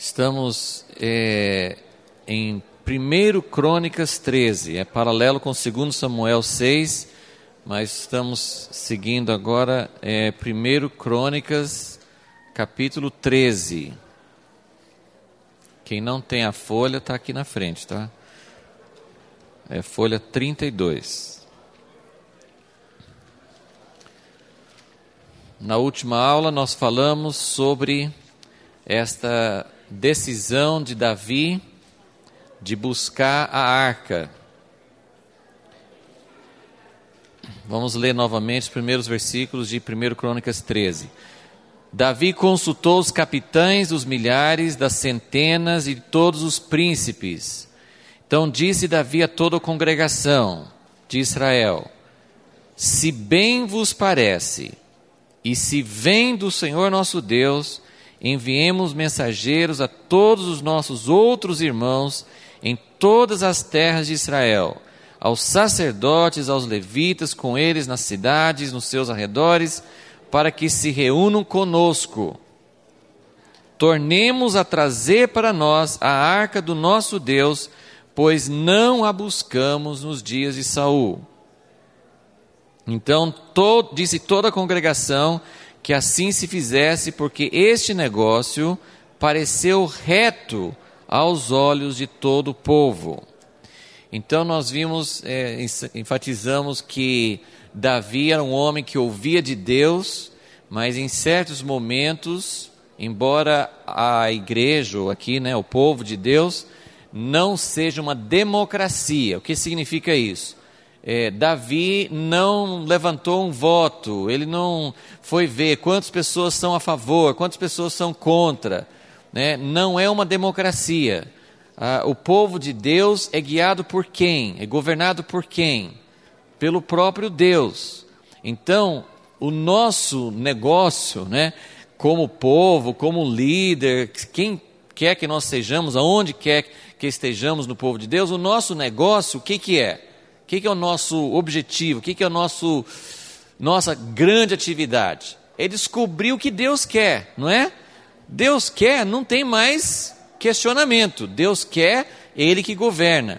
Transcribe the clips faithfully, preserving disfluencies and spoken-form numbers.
Estamos é, em primeiro Crônicas treze, é paralelo com segundo Samuel seis, mas estamos seguindo agora é, primeiro Crônicas capítulo treze. Quem não tem a folha está aqui na frente, tá? É folha trinta e dois. Na última aula nós falamos sobre esta decisão de Davi de buscar a arca. Vamos ler novamente os primeiros versículos de primeiro Crônicas treze. Davi consultou os capitães dos milhares, das centenas e todos os príncipes. Então disse Davi a toda a congregação de Israel: se bem vos parece, e se vem do Senhor nosso Deus, enviemos mensageiros a todos os nossos outros irmãos em todas as terras de Israel, aos sacerdotes, aos levitas, com eles nas cidades, nos seus arredores, para que se reúnam conosco. Tornemos a trazer para nós a arca do nosso Deus, pois não a buscamos nos dias de Saul. Então to, disse toda a congregação que assim se fizesse, porque este negócio pareceu reto aos olhos de todo o povo. Então nós vimos, é, enfatizamos que Davi era um homem que ouvia de Deus, mas em certos momentos, embora a igreja, ou aqui, né, o povo de Deus, não seja uma democracia. O que significa isso? É, Davi não levantou um voto, ele não foi ver quantas pessoas são a favor, quantas pessoas são contra, né? Não é uma democracia. Ah, o povo de Deus é guiado por quem? É governado por quem? Pelo próprio Deus. Então, o nosso negócio, né, como povo, como líder, quem quer que nós sejamos, aonde quer que estejamos no povo de Deus, o nosso negócio, o que, que é? O que, que é o nosso objetivo? O que, que é a nosso, nossa grande atividade? É descobrir o que Deus quer, não é? Deus quer, não tem mais questionamento. Deus quer, Ele que governa.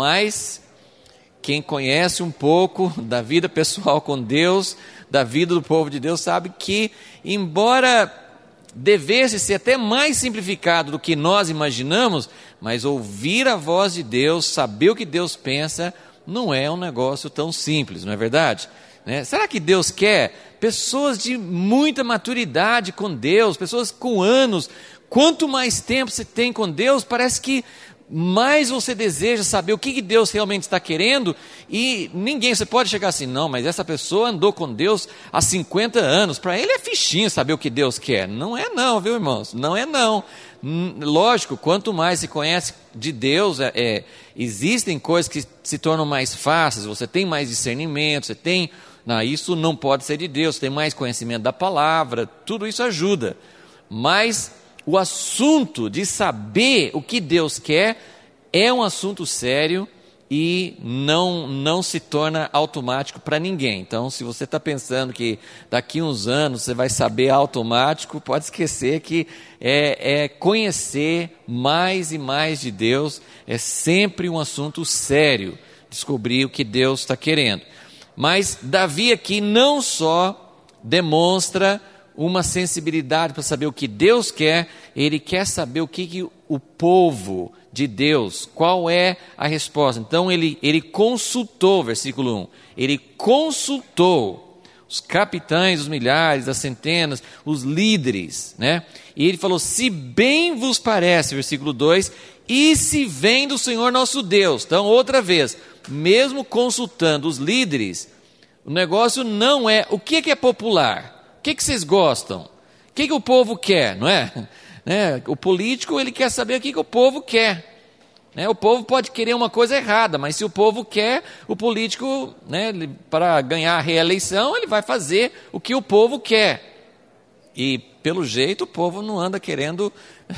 Mas quem conhece um pouco da vida pessoal com Deus, da vida do povo de Deus, sabe que, embora devesse ser até mais simplificado do que nós imaginamos, mas ouvir a voz de Deus, saber o que Deus pensa, não é um negócio tão simples, não é verdade? Né? Será que Deus quer pessoas de muita maturidade com Deus, pessoas com anos? Quanto mais tempo você tem com Deus, parece que mais você deseja saber o que, que Deus realmente está querendo, e ninguém, você pode chegar assim, não, mas essa pessoa andou com Deus há cinquenta anos, para ele é fichinho saber o que Deus quer. Não é não, viu, irmãos? Não é não. Lógico, quanto mais se conhece de Deus, é, é, existem coisas que se tornam mais fáceis, você tem mais discernimento, você tem, não, isso não pode ser de Deus, você tem mais conhecimento da palavra, tudo isso ajuda. Mas o assunto de saber o que Deus quer é um assunto sério e não, não se torna automático para ninguém. Então, se você está pensando que daqui uns anos você vai saber automático, pode esquecer que é, é conhecer mais e mais de Deus, é sempre um assunto sério, descobrir o que Deus está querendo. Mas Davi aqui não só demonstra uma sensibilidade para saber o que Deus quer, ele quer saber o que, que o povo de Deus, qual é a resposta. Então ele, ele consultou, versículo um, ele consultou os capitães, os milhares, as centenas, os líderes, né? E ele falou, se bem vos parece, versículo dois, e se vem do Senhor nosso Deus. Então outra vez, mesmo consultando os líderes, o negócio não é o que, que é popular. O que, que vocês gostam? O que, que o povo quer, não é? Né? O político, ele quer saber o que, que o povo quer. Né? O povo pode querer uma coisa errada, mas se o povo quer, o político, né, ele, para ganhar a reeleição, ele vai fazer o que o povo quer. E, pelo jeito, o povo não anda querendo,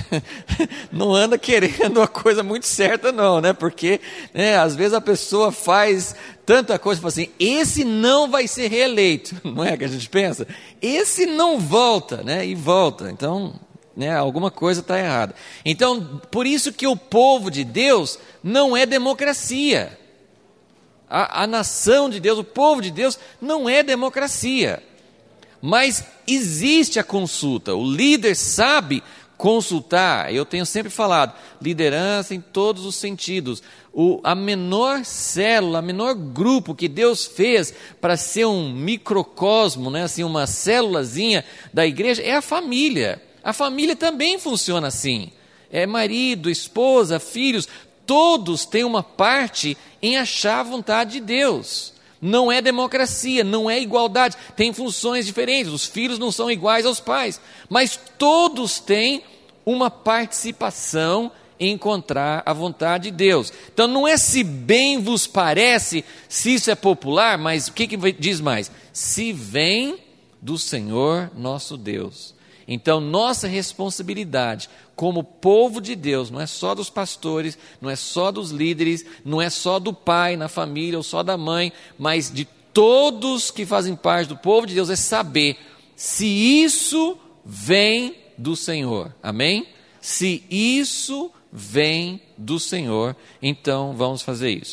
não anda querendo uma coisa muito certa, não, né? Porque, né, às vezes a pessoa faz tanta coisa, fala assim, esse não vai ser reeleito, não é que a gente pensa? Esse não volta, né? E volta. Então, né, alguma coisa está errada. Então, por isso que o povo de Deus não é democracia. A, a nação de Deus, o povo de Deus, não é democracia. Mas existe a consulta, o líder sabe consultar. Eu tenho sempre falado, liderança em todos os sentidos. O, a menor célula, o menor grupo que Deus fez para ser um microcosmo, né, assim, uma célulazinha da igreja, é a família. A família também funciona assim. É marido, esposa, filhos, todos têm uma parte em achar a vontade de Deus. Não é democracia, não é igualdade, tem funções diferentes, os filhos não são iguais aos pais, mas todos têm uma participação em encontrar a vontade de Deus. Então não é se bem vos parece, se isso é popular, mas o que, que diz mais? Se vem do Senhor nosso Deus. Então nossa responsabilidade como povo de Deus, não é só dos pastores, não é só dos líderes, não é só do pai na família ou só da mãe, mas de todos que fazem parte do povo de Deus, é saber se isso vem do Senhor, amém? Se isso vem do Senhor, então vamos fazer isso.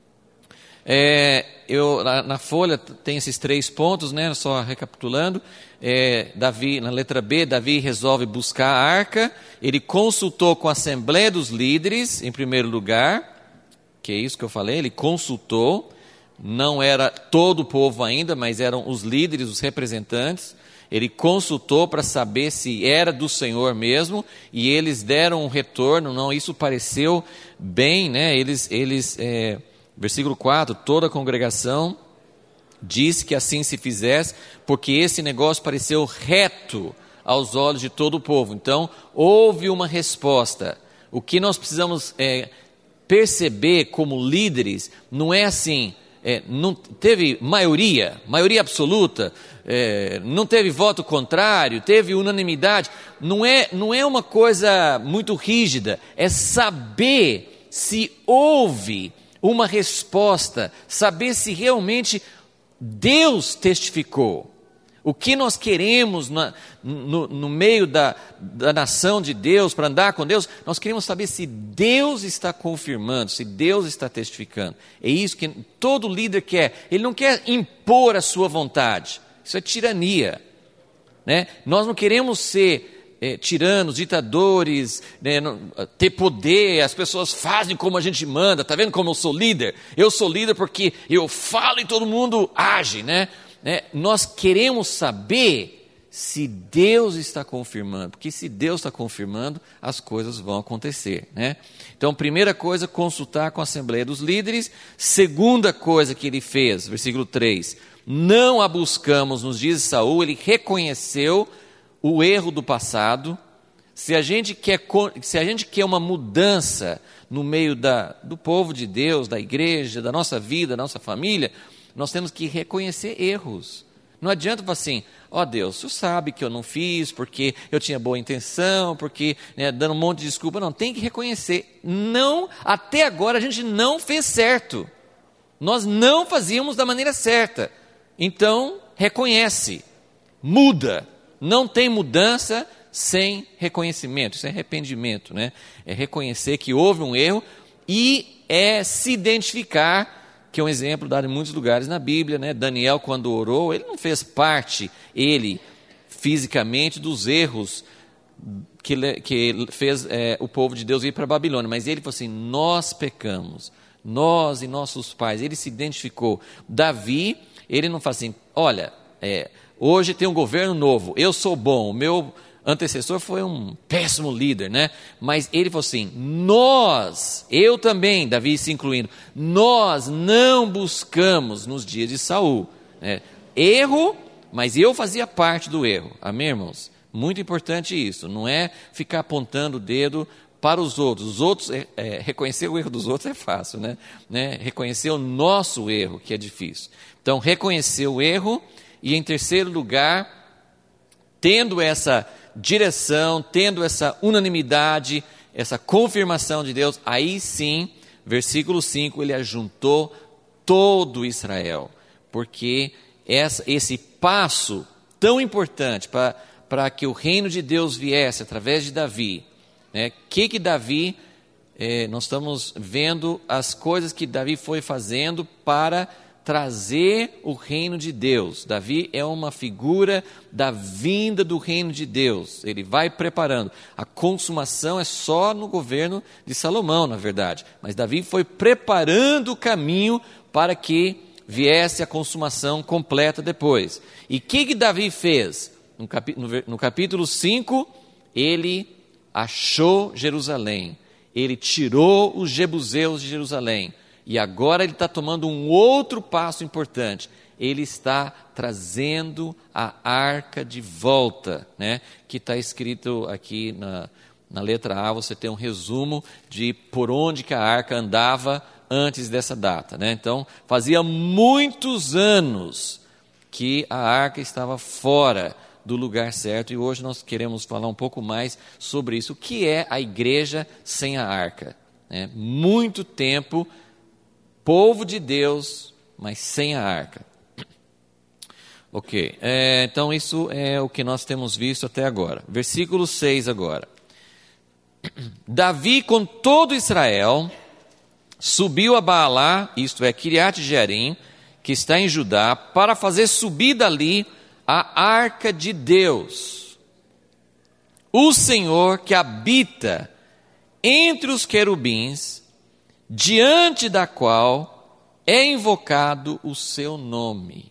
É, eu, na, na folha tem esses três pontos, né, só recapitulando. É, Davi, na letra B, Davi resolve buscar a arca, ele consultou com a Assembleia dos Líderes, em primeiro lugar, que é isso que eu falei, ele consultou, não era todo o povo ainda, mas eram os líderes, os representantes, ele consultou para saber se era do Senhor mesmo, e eles deram um retorno, não, isso pareceu bem, né, eles, eles é, versículo quatro, toda a congregação disse que assim se fizesse, porque esse negócio pareceu reto aos olhos de todo o povo. Então, houve uma resposta. O que nós precisamos é, perceber como líderes, não é assim, é, não teve maioria, maioria absoluta, é, não teve voto contrário, teve unanimidade, não é, não é uma coisa muito rígida, é saber se houve uma resposta, saber se realmente Deus testificou. O que nós queremos na, no, no meio da, da nação de Deus, para andar com Deus, nós queremos saber se Deus está confirmando, se Deus está testificando. É isso que todo líder quer. Ele não quer impor a sua vontade. Isso é tirania, né? Nós não queremos ser É, tiranos, ditadores, né, não, ter poder, as pessoas fazem como a gente manda, está vendo como eu sou líder? Eu sou líder porque eu falo e todo mundo age, né? né? Nós queremos saber se Deus está confirmando, porque se Deus está confirmando, as coisas vão acontecer, né? Então, primeira coisa, consultar com a Assembleia dos Líderes. Segunda coisa que ele fez, versículo três, não a buscamos nos dias de Saul, ele reconheceu o erro do passado. Se a gente quer, se a gente quer uma mudança no meio da, do povo de Deus, da igreja, da nossa vida, da nossa família, nós temos que reconhecer erros. Não adianta falar assim, ó oh, Deus, o Senhor sabe que eu não fiz, porque eu tinha boa intenção, porque, né, dando um monte de desculpa. Não, tem que reconhecer. Não, até agora a gente não fez certo. Nós não fazíamos da maneira certa. Então, reconhece, muda. Não tem mudança sem reconhecimento, sem arrependimento, né? É reconhecer que houve um erro e é se identificar, que é um exemplo dado em muitos lugares na Bíblia, né? Daniel, quando orou, ele não fez parte, ele, fisicamente, dos erros que, que fez é, o povo de Deus ir para a Babilônia, mas ele falou assim, nós pecamos, nós e nossos pais, ele se identificou. Davi, ele não fala assim, olha, é, hoje tem um governo novo, eu sou bom, o meu antecessor foi um péssimo líder, né? Mas ele falou assim, nós, eu também, Davi se incluindo, nós não buscamos nos dias de Saul, né? Erro, mas eu fazia parte do erro, amém, irmãos? Muito importante isso, não é ficar apontando o dedo para os outros. Os outros, é, é, reconhecer o erro dos outros é fácil, né? né? Reconhecer o nosso erro que é difícil. Então, reconhecer o erro. E em terceiro lugar, tendo essa direção, tendo essa unanimidade, essa confirmação de Deus, aí sim, versículo cinco, ele ajuntou todo Israel, porque essa, esse passo tão importante para para que o reino de Deus viesse através de Davi, né? Que que Davi, eh, nós estamos vendo as coisas que Davi foi fazendo para trazer o reino de Deus. Davi é uma figura da vinda do reino de Deus. Ele vai preparando. A consumação é só no governo de Salomão, na verdade. Mas Davi foi preparando o caminho para que viesse a consumação completa depois. E o que que Davi fez? No, capi- no, no capítulo cinco, ele achou Jerusalém. Ele tirou os jebuseus de Jerusalém. E agora ele está tomando um outro passo importante. Ele está trazendo a arca de volta, né? Que está escrito aqui na, na letra A, você tem um resumo de por onde que a arca andava antes dessa data, né? Então, fazia muitos anos que a arca estava fora do lugar certo, e hoje nós queremos falar um pouco mais sobre isso. O que é a igreja sem a arca? Né? Muito tempo, povo de Deus, mas sem a arca. Ok, é, então isso é o que nós temos visto até agora. Versículo seis agora. Davi com todo Israel subiu a Baalá, isto é, Kiriat Jearim, que está em Judá, para fazer subir dali a arca de Deus, o Senhor que habita entre os querubins, diante da qual é invocado o seu nome.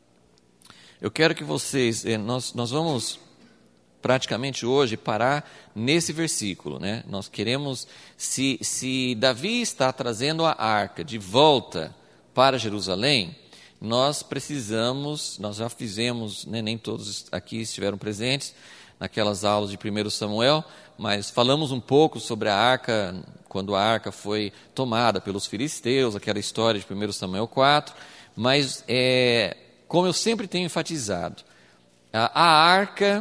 Eu quero que vocês, nós, nós vamos praticamente hoje parar nesse versículo, né? Nós queremos, se, se Davi está trazendo a arca de volta para Jerusalém, nós precisamos, nós já fizemos, né, nem todos aqui estiveram presentes naquelas aulas de primeiro Samuel, mas falamos um pouco sobre a arca, quando a arca foi tomada pelos filisteus, aquela história de primeiro Samuel quatro, mas é, como eu sempre tenho enfatizado, a, a arca,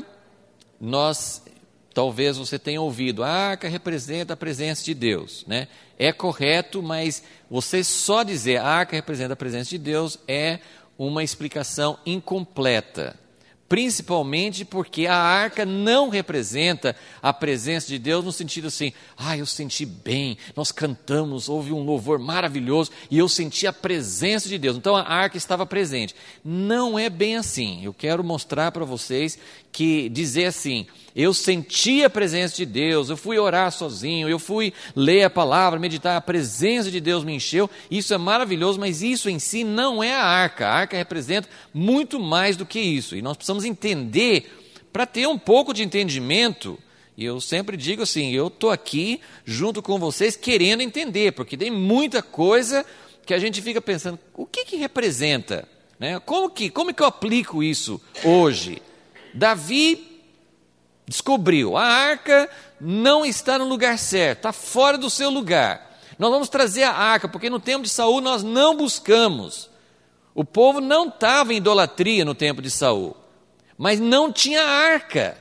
nós, talvez você tenha ouvido, a arca representa a presença de Deus, né? É correto, mas você só dizer a arca representa a presença de Deus é uma explicação incompleta. Principalmente porque a arca não representa a presença de Deus no sentido assim, ah, eu senti bem, nós cantamos, houve um louvor maravilhoso e eu senti a presença de Deus. Então a arca estava presente. Não é bem assim. Eu quero mostrar para vocês que dizer assim, eu senti a presença de Deus, eu fui orar sozinho, eu fui ler a palavra, meditar, a presença de Deus me encheu, isso é maravilhoso, mas isso em si não é a arca. A arca representa muito mais do que isso, e nós precisamos entender, para ter um pouco de entendimento, e eu sempre digo assim, eu estou aqui junto com vocês querendo entender, porque tem muita coisa que a gente fica pensando, o que que representa? Né? Como que, como que eu aplico isso hoje? Davi descobriu, a arca não está no lugar certo, está fora do seu lugar. Nós vamos trazer a arca, porque no tempo de Saul nós não buscamos. O povo não estava em idolatria no tempo de Saul, mas não tinha arca.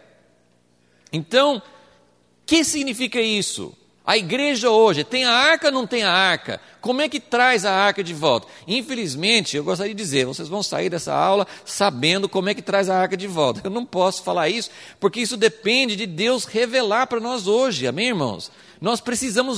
Então, o que significa isso? A igreja hoje tem a arca ou não tem a arca? Como é que traz a arca de volta? Infelizmente, eu gostaria de dizer, vocês vão sair dessa aula sabendo como é que traz a arca de volta. Eu não posso falar isso, porque isso depende de Deus revelar para nós hoje, amém, irmãos? Nós precisamos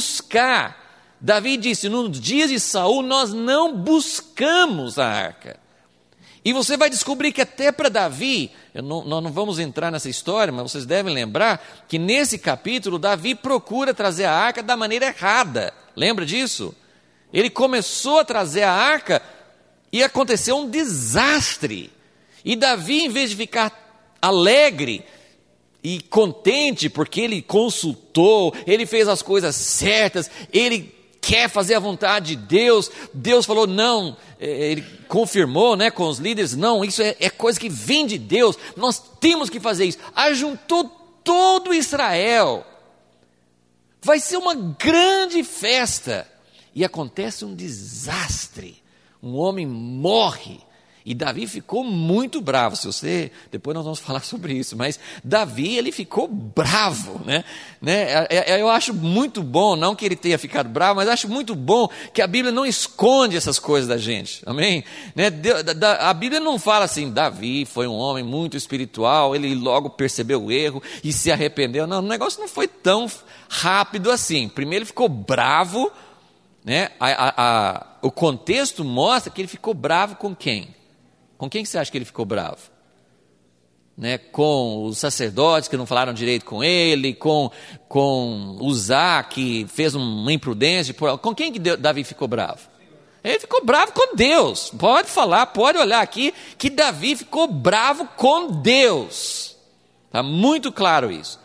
buscar. Davi disse, nos dias de Saul, nós não buscamos a arca. E você vai descobrir que até para Davi, eu não, nós não vamos entrar nessa história, mas vocês devem lembrar que nesse capítulo, Davi procura trazer a arca da maneira errada. Lembra disso? Ele começou a trazer a arca e aconteceu um desastre. E Davi, em vez de ficar alegre e contente, porque ele consultou, ele fez as coisas certas, ele quer fazer a vontade de Deus, Deus falou não, ele confirmou, né, com os líderes, não, isso é, é coisa que vem de Deus, nós temos que fazer isso. Ajuntou todo Israel, vai ser uma grande festa, e acontece um desastre, um homem morre, E Davi ficou muito bravo. Se você, depois nós vamos falar sobre isso, mas Davi, ele ficou bravo, né? né? Eu acho muito bom, não que ele tenha ficado bravo, mas acho muito bom que a Bíblia não esconde essas coisas da gente, amém? Né? A Bíblia não fala assim, Davi foi um homem muito espiritual, ele logo percebeu o erro e se arrependeu. Não, o negócio não foi tão rápido assim. Primeiro ele ficou bravo, né? a, a, a, o contexto mostra que ele ficou bravo com quem? Com quem que você acha que ele ficou bravo? Né? Com os sacerdotes que não falaram direito com ele, com, com Uzá que fez uma imprudência. Com quem que Davi ficou bravo? Ele ficou bravo com Deus. Pode falar, pode olhar aqui, que Davi ficou bravo com Deus. Está muito claro isso.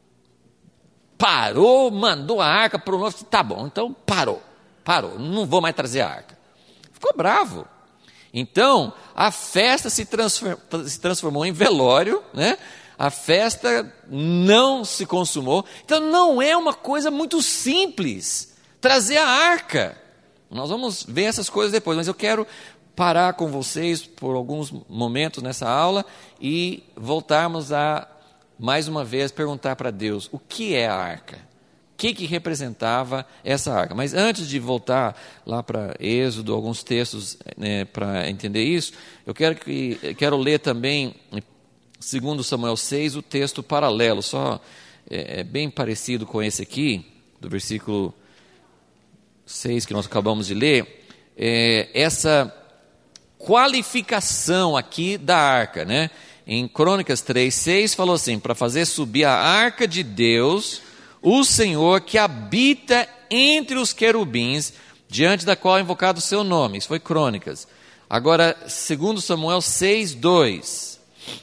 Parou, mandou a arca para o novo. Tá bom, então parou, parou, não vou mais trazer a arca. Ficou bravo. Então, a festa se transformou, se transformou em velório, né? A festa não se consumou. Então, não é uma coisa muito simples trazer a arca. Nós vamos ver essas coisas depois, mas eu quero parar com vocês por alguns momentos nessa aula e voltarmos a, mais uma vez, perguntar para Deus, o que é a arca? O que, que representava essa arca? Mas antes de voltar lá para Êxodo, alguns textos, né, para entender isso, eu quero, que, quero ler também, segundo Samuel seis, o texto paralelo, só é, é bem parecido com esse aqui, do versículo seis que nós acabamos de ler, é, essa qualificação aqui da arca, né? Em Crônicas três, seis, falou assim, para fazer subir a arca de Deus, o Senhor que habita entre os querubins, diante da qual é invocado o seu nome. Isso foi Crônicas. Agora, segundo Samuel seis, dois.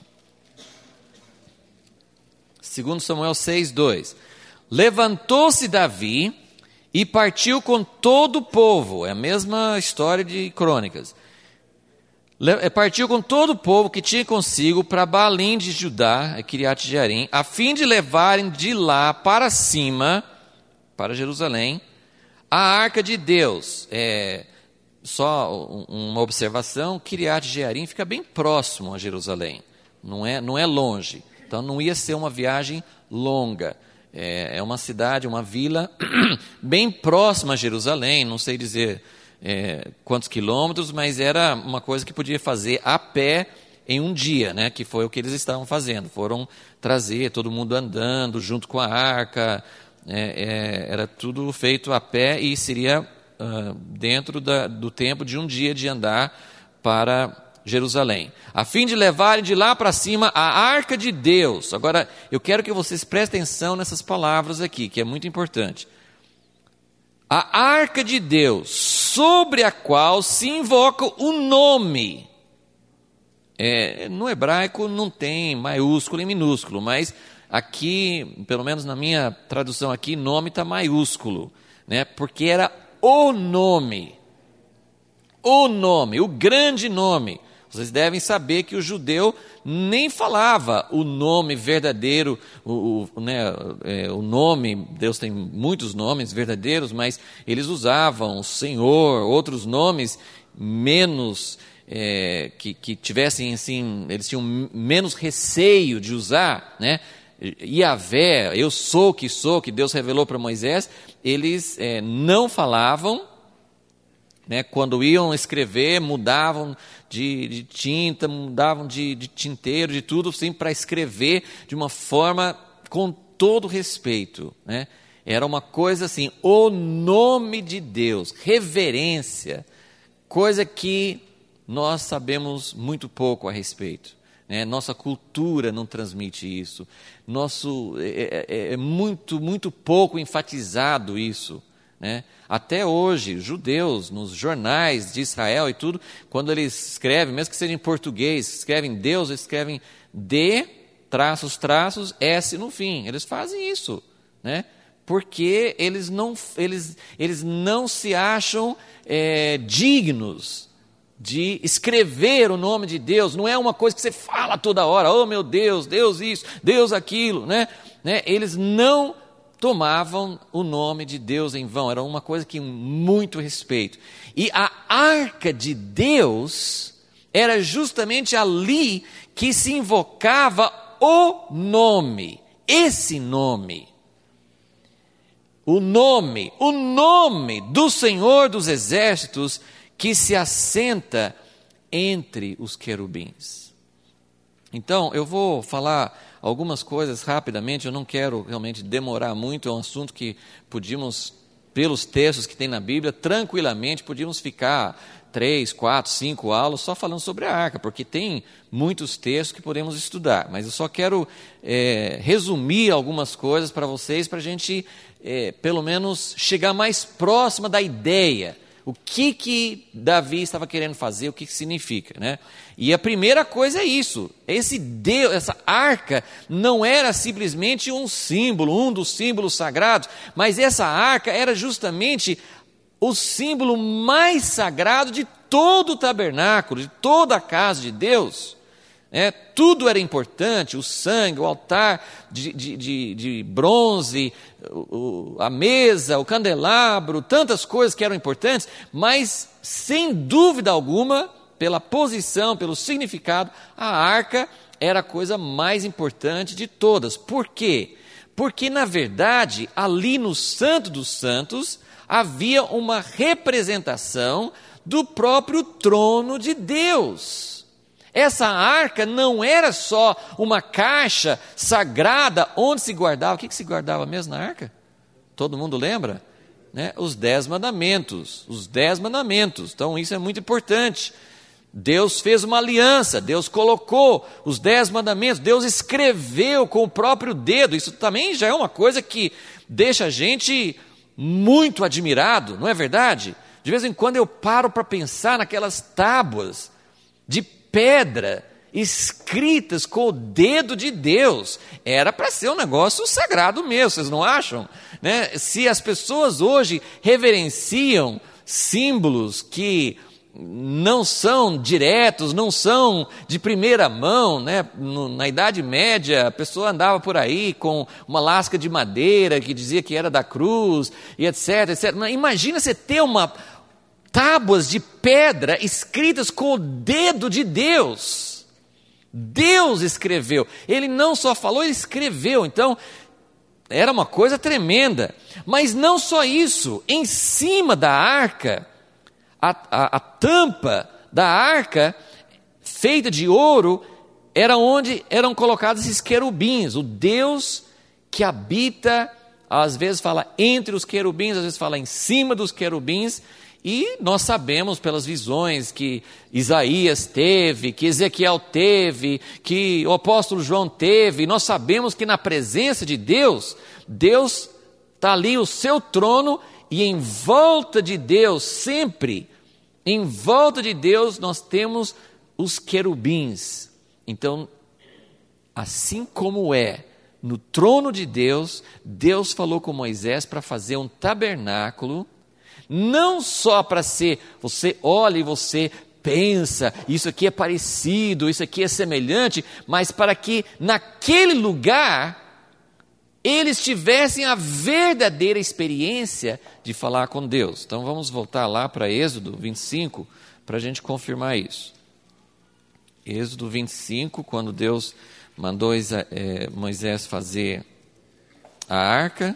segundo Samuel seis, dois. Levantou-se Davi e partiu com todo o povo. É a mesma história de Crônicas. Partiu com todo o povo que tinha consigo para Balim de Judá, Kiriat Jearim, a fim de levarem de lá para cima, para Jerusalém, a arca de Deus. É, só uma observação, Kiriat Jearim fica bem próximo a Jerusalém, não é, não é longe, então não ia ser uma viagem longa. É, é uma cidade, uma vila bem próxima a Jerusalém, não sei dizer É, quantos quilômetros, mas era uma coisa que podia fazer a pé em um dia, né? Que foi o que eles estavam fazendo. Foram trazer todo mundo andando junto com a arca, é, é, era tudo feito a pé e seria uh, dentro da, do tempo de um dia de andar para Jerusalém, a fim de levarem de lá para cima a arca de Deus. Agora, eu quero que vocês prestem atenção nessas palavras aqui, que é muito importante. A arca de Deus, sobre a qual se invoca o nome. É, no hebraico não tem maiúsculo e minúsculo, mas aqui, pelo menos na minha tradução aqui, nome está maiúsculo, né? Porque era o nome, o nome, o grande nome. Vocês devem saber que o judeu nem falava o nome verdadeiro, o, o, né, é, o nome, Deus tem muitos nomes verdadeiros, mas eles usavam o Senhor, outros nomes menos, é, que, que tivessem assim, eles tinham menos receio de usar, né? Yahvé, eu sou que sou, que Deus revelou para Moisés, eles é, não falavam. Né, quando iam escrever, mudavam de, de tinta, mudavam de, de tinteiro, de tudo, assim, para escrever de uma forma com todo respeito. Né? Era uma coisa assim, o nome de Deus, reverência, coisa que nós sabemos muito pouco a respeito. Né? Nossa cultura não transmite isso. Nosso, é, é, é muito, muito pouco enfatizado isso. Né? Até hoje, judeus, nos jornais de Israel e tudo, quando eles escrevem, mesmo que seja em português, escrevem Deus, eles escrevem D, traços, traços, S no fim. Eles fazem isso, né? Porque eles não, eles, eles não se acham é, dignos de escrever o nome de Deus. Não é uma coisa que você fala toda hora, oh meu Deus, Deus isso, Deus aquilo, né? né? Eles não tomavam o nome de Deus em vão, era uma coisa que muito respeito. E a arca de Deus Era justamente ali que se invocava o nome, esse nome. O nome, o nome do Senhor dos Exércitos que se assenta entre os querubins. Então, eu vou falar algumas coisas rapidamente, eu não quero realmente demorar muito, é um assunto que podíamos, pelos textos que tem na Bíblia, tranquilamente podíamos ficar três, quatro, cinco aulas só falando sobre a arca, porque tem muitos textos que podemos estudar, mas eu só quero é, resumir algumas coisas para vocês, para a gente, é, pelo menos, chegar mais próxima da ideia. O que que Davi estava querendo fazer, o que que significa, né? E a primeira coisa é isso, esse Deus, essa arca não era simplesmente um símbolo, um dos símbolos sagrados, mas essa arca era justamente o símbolo mais sagrado de todo o tabernáculo, de toda a casa de Deus. É, tudo era importante, o sangue, o altar de, de, de, de bronze, o, a mesa, o candelabro, tantas coisas que eram importantes, mas sem dúvida alguma, pela posição, pelo significado, a arca era a coisa mais importante de todas. Por quê? Porque na verdade, ali no Santo dos Santos, havia uma representação do próprio trono de Deus. Essa arca não era só uma caixa sagrada onde se guardava. O que, que se guardava mesmo na arca? Todo mundo lembra? Né? Os dez mandamentos. Os dez mandamentos. Então isso é muito importante. Deus fez uma aliança, Deus colocou os dez mandamentos, Deus escreveu com o próprio dedo. Isso também já é uma coisa que deixa a gente muito admirado, não é verdade? De vez em quando eu paro para pensar naquelas tábuas de pedra escritas com o dedo de Deus. Era para ser um negócio sagrado mesmo, vocês não acham? Né? Se as pessoas hoje reverenciam símbolos que não são diretos, não são de primeira mão, né? No, na Idade Média, a pessoa andava por aí com uma lasca de madeira que dizia que era da cruz, e etc, etcétera. Imagina você ter uma tábuas de pedra escritas com o dedo de Deus. Deus escreveu. Ele não só falou, ele escreveu. Então, era uma coisa tremenda. Mas não só isso. Em cima da arca, a, a, a tampa da arca, feita de ouro, era onde eram colocados esses querubins. O Deus que habita, às vezes fala entre os querubins, às vezes fala em cima dos querubins. E nós sabemos pelas visões que Isaías teve, que Ezequiel teve, que o apóstolo João teve, nós sabemos que na presença de Deus, Deus está ali o seu trono, e em volta de Deus, sempre, em volta de Deus nós temos os querubins. Então, assim como é no trono de Deus, Deus falou com Moisés para fazer um tabernáculo, não só para ser, você olha e você pensa, isso aqui é parecido, isso aqui é semelhante, mas para que naquele lugar eles tivessem a verdadeira experiência de falar com Deus. Então vamos voltar lá para Êxodo vinte e cinco, para a gente confirmar isso. Êxodo vinte e cinco, quando Deus mandou é, Moisés fazer a arca.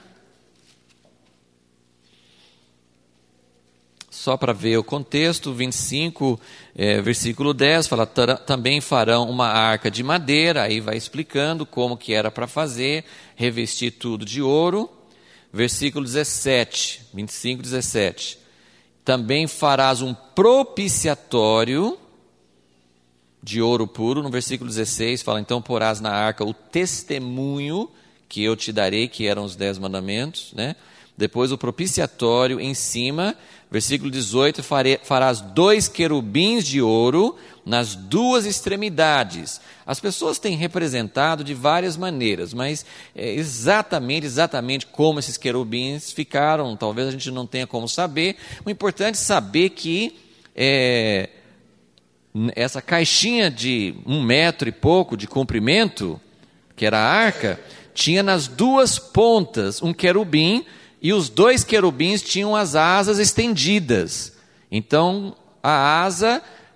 Só para ver o contexto, vinte e cinco, é, versículo dez, fala, também farão uma arca de madeira, aí vai explicando como que era para fazer, revestir tudo de ouro. Versículo dezessete, vinte e cinco, dezessete, também farás um propiciatório de ouro puro. No versículo dezesseis, fala, então porás na arca o testemunho que eu te darei, que eram os dez mandamentos, né? Depois o propiciatório em cima, versículo dezoito, farás dois querubins de ouro nas duas extremidades. As pessoas têm representado de várias maneiras, mas é exatamente, exatamente como esses querubins ficaram, talvez a gente não tenha como saber. O importante é saber que é, essa caixinha de um metro e pouco de comprimento, que era a arca, tinha nas duas pontas um querubim, e os dois querubins tinham as asas estendidas. Então, a asa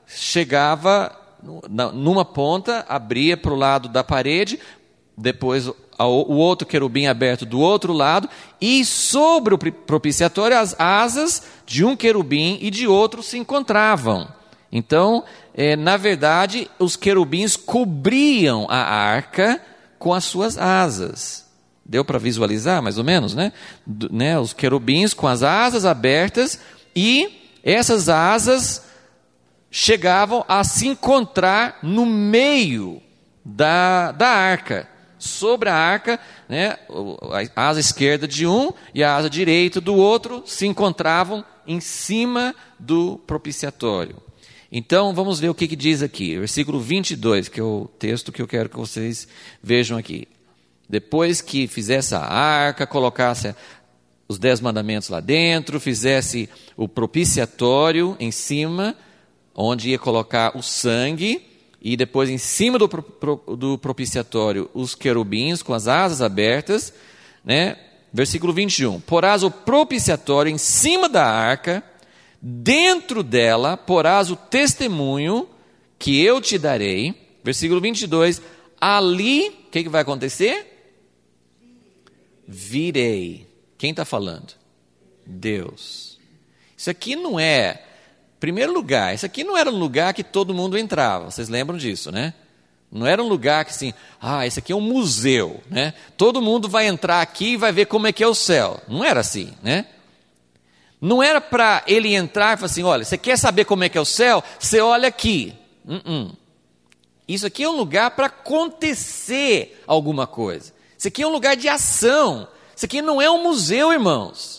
chegava numa ponta, abria para o lado da parede, depois o outro querubim aberto do outro lado, e sobre o propiciatório as asas de um querubim e de outro se encontravam. Então, é, na verdade, os querubins cobriam a arca com as suas asas. Deu para visualizar, mais ou menos, né? Do, né? Os querubins com as asas abertas, e essas asas chegavam a se encontrar no meio da, da arca. Sobre a arca, né, a asa esquerda de um e a asa direita do outro se encontravam em cima do propiciatório. Então, vamos ver o que, que diz aqui, versículo vinte e dois, que é o texto que eu quero que vocês vejam aqui. Depois que fizesse a arca, colocasse os dez mandamentos lá dentro, fizesse o propiciatório em cima, onde ia colocar o sangue, e depois em cima do, do propiciatório os querubins com as asas abertas, né? Versículo vinte e um, porás o propiciatório em cima da arca, dentro dela porás o testemunho que eu te darei. Versículo vinte e dois, ali, o que, que vai acontecer? Virei. Quem está falando? Deus. Isso aqui não é, primeiro lugar, isso aqui não era um lugar que todo mundo entrava, vocês lembram disso, né? Não era um lugar que assim, ah, esse aqui é um museu, né? Todo mundo vai entrar aqui e vai ver como é que é o céu. Não era assim, né? Não era para ele entrar e falar assim, olha, você quer saber como é que é o céu? Você olha aqui. Uh-uh. Isso aqui é um lugar para acontecer alguma coisa. Isso aqui é um lugar de ação. Isso aqui não é um museu, irmãos.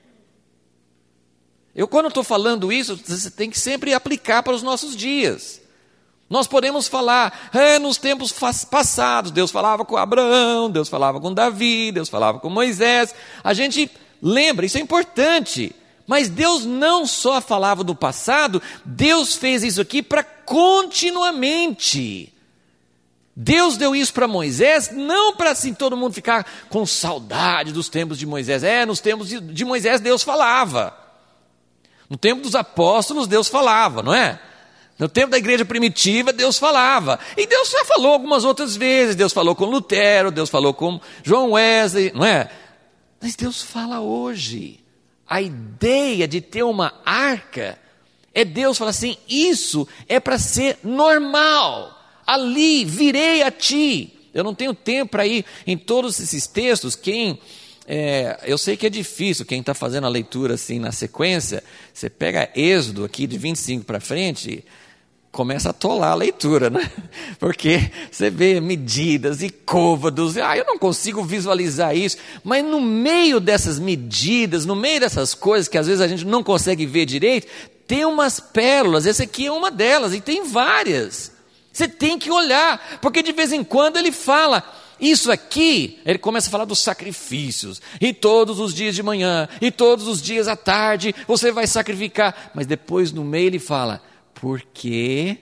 Eu, quando estou falando isso, você tem que sempre aplicar para os nossos dias. Nós podemos falar, é, nos tempos passados, Deus falava com Abraão, Deus falava com Davi, Deus falava com Moisés. A gente lembra, isso é importante. Mas Deus não só falava do passado, Deus fez isso aqui para continuamente. Deus deu isso para Moisés, não para assim todo mundo ficar com saudade dos tempos de Moisés. É, nos tempos de, de Moisés Deus falava. No tempo dos apóstolos Deus falava, não é? No tempo da igreja primitiva Deus falava. E Deus já falou algumas outras vezes. Deus falou com Lutero, Deus falou com João Wesley, não é? Mas Deus fala hoje. A ideia de ter uma arca é Deus falar assim, isso é para ser normal. Ali virei a ti. Eu não tenho tempo para ir em todos esses textos. Quem, é, eu sei que é difícil, quem está fazendo a leitura assim na sequência, você pega Êxodo aqui de vinte e cinco para frente, começa a atolar a leitura, né? Porque você vê medidas e côvados, ah, eu não consigo visualizar isso, mas no meio dessas medidas, no meio dessas coisas que às vezes a gente não consegue ver direito, tem umas pérolas, essa aqui é uma delas, e tem várias. Você tem que olhar, porque de vez em quando ele fala, isso aqui, ele começa a falar dos sacrifícios, e todos os dias de manhã, e todos os dias à tarde, você vai sacrificar, mas depois no meio ele fala, porque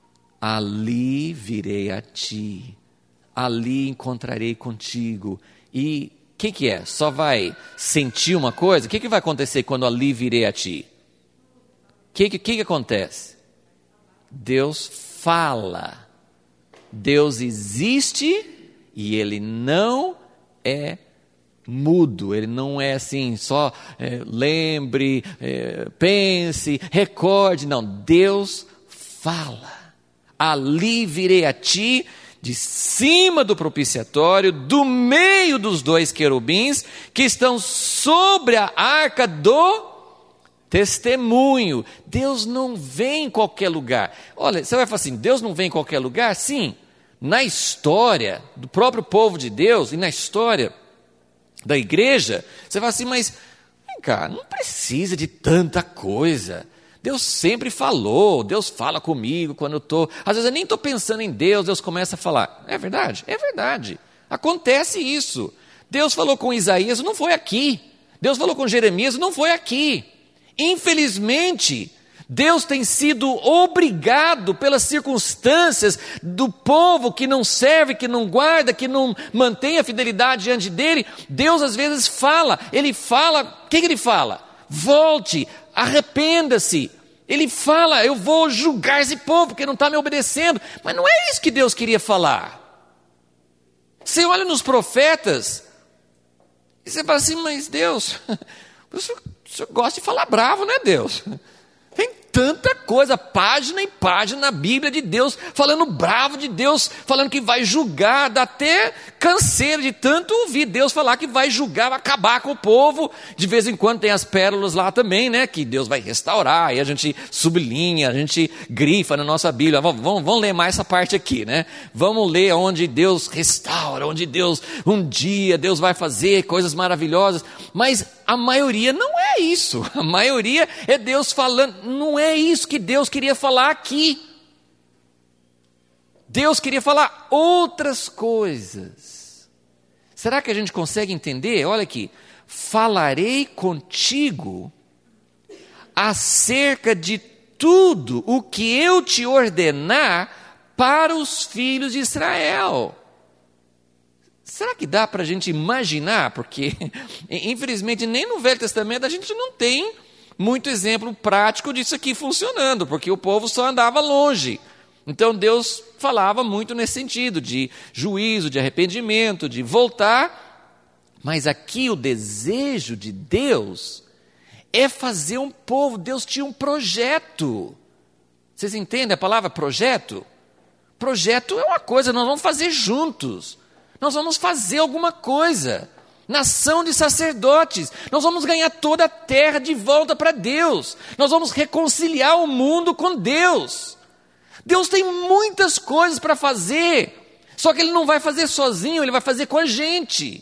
ali virei a ti, ali encontrarei contigo. E o que, que é? Só vai sentir uma coisa? O que, que vai acontecer quando ali virei a ti? O que, que, que acontece? Deus fala. Deus existe e Ele não é mudo, Ele não é assim, só é, lembre, é, pense, recorde, não, Deus fala, ali virei a ti, de cima do propiciatório, do meio dos dois querubins, que estão sobre a arca do testemunho. Deus não vem em qualquer lugar. Olha, você vai falar assim, Deus não vem em qualquer lugar? Sim, na história do próprio povo de Deus, e na história da igreja, você fala assim, mas, vem cá, não precisa de tanta coisa. Deus sempre falou, Deus fala comigo quando eu estou, às vezes eu nem estou pensando em Deus, Deus começa a falar. É verdade? É verdade. Acontece isso. Deus falou com Isaías, não foi aqui. Deus falou com Jeremias, não foi aqui. Infelizmente, Deus tem sido obrigado pelas circunstâncias do povo que não serve, que não guarda, que não mantém a fidelidade diante dele. Deus às vezes fala, ele fala, o que, que ele fala? Volte, arrependa-se, Ele fala, eu vou julgar esse povo porque não está me obedecendo. Mas não é isso que Deus queria falar. Você olha nos profetas e você fala assim, mas Deus, o senhor, o senhor gosta de falar bravo, né, Deus? Tem tanta coisa, página em página na Bíblia de Deus, falando bravo de Deus, falando que vai julgar, dá até canseira de tanto ouvir Deus falar que vai julgar, vai acabar com o povo. De vez em quando tem as pérolas lá também, né, que Deus vai restaurar, e a gente sublinha, a gente grifa na nossa Bíblia. Vamos, vamos, vamos ler mais essa parte aqui, né? Vamos ler onde Deus restaura, onde Deus, um dia Deus vai fazer coisas maravilhosas, mas a maioria não é isso. A maioria é Deus falando, não é isso que Deus queria falar aqui. Deus queria falar outras coisas. Será que a gente consegue entender? Olha aqui, falarei contigo acerca de tudo o que eu te ordenar para os filhos de Israel. Será que dá para a gente imaginar? Porque, infelizmente, nem no Velho Testamento a gente não tem muito exemplo prático disso aqui funcionando, porque o povo só andava longe. Então Deus falava muito nesse sentido, de juízo, de arrependimento, de voltar. Mas aqui o desejo de Deus é fazer um povo. Deus tinha um projeto. Vocês entendem a palavra projeto? Projeto é uma coisa, nós vamos fazer juntos. Nós vamos fazer alguma coisa. Nação de sacerdotes. Nós vamos ganhar toda a terra de volta para Deus. Nós vamos reconciliar o mundo com Deus. Deus tem muitas coisas para fazer. Só que Ele não vai fazer sozinho, Ele vai fazer com a gente.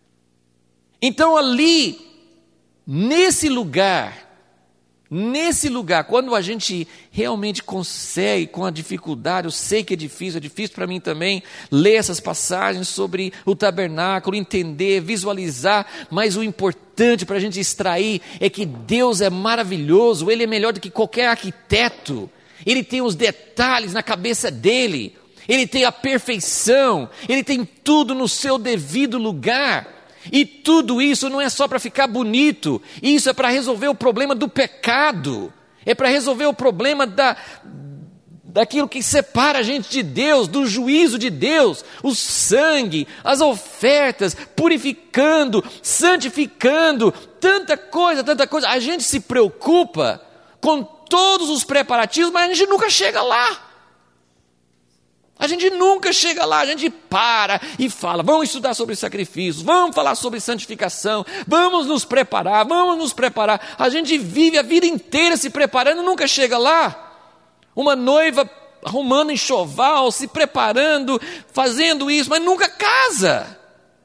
Então ali, nesse lugar, nesse lugar, quando a gente realmente consegue, com a dificuldade, eu sei que é difícil, é difícil para mim também, ler essas passagens sobre o tabernáculo, entender, visualizar, mas o importante para a gente extrair é que Deus é maravilhoso, Ele é melhor do que qualquer arquiteto, Ele tem os detalhes na cabeça dEle, Ele tem a perfeição, Ele tem tudo no seu devido lugar. E tudo isso não é só para ficar bonito, isso é para resolver o problema do pecado, é para resolver o problema da, daquilo que separa a gente de Deus, do juízo de Deus, o sangue, as ofertas, purificando, santificando, tanta coisa, tanta coisa. A gente se preocupa com todos os preparativos, mas a gente nunca chega lá. A gente nunca chega lá, a gente para e fala, vamos estudar sobre sacrifícios, vamos falar sobre santificação, vamos nos preparar, vamos nos preparar. A gente vive a vida inteira se preparando e nunca chega lá. Uma noiva arrumando enxoval, se preparando, fazendo isso, mas nunca casa.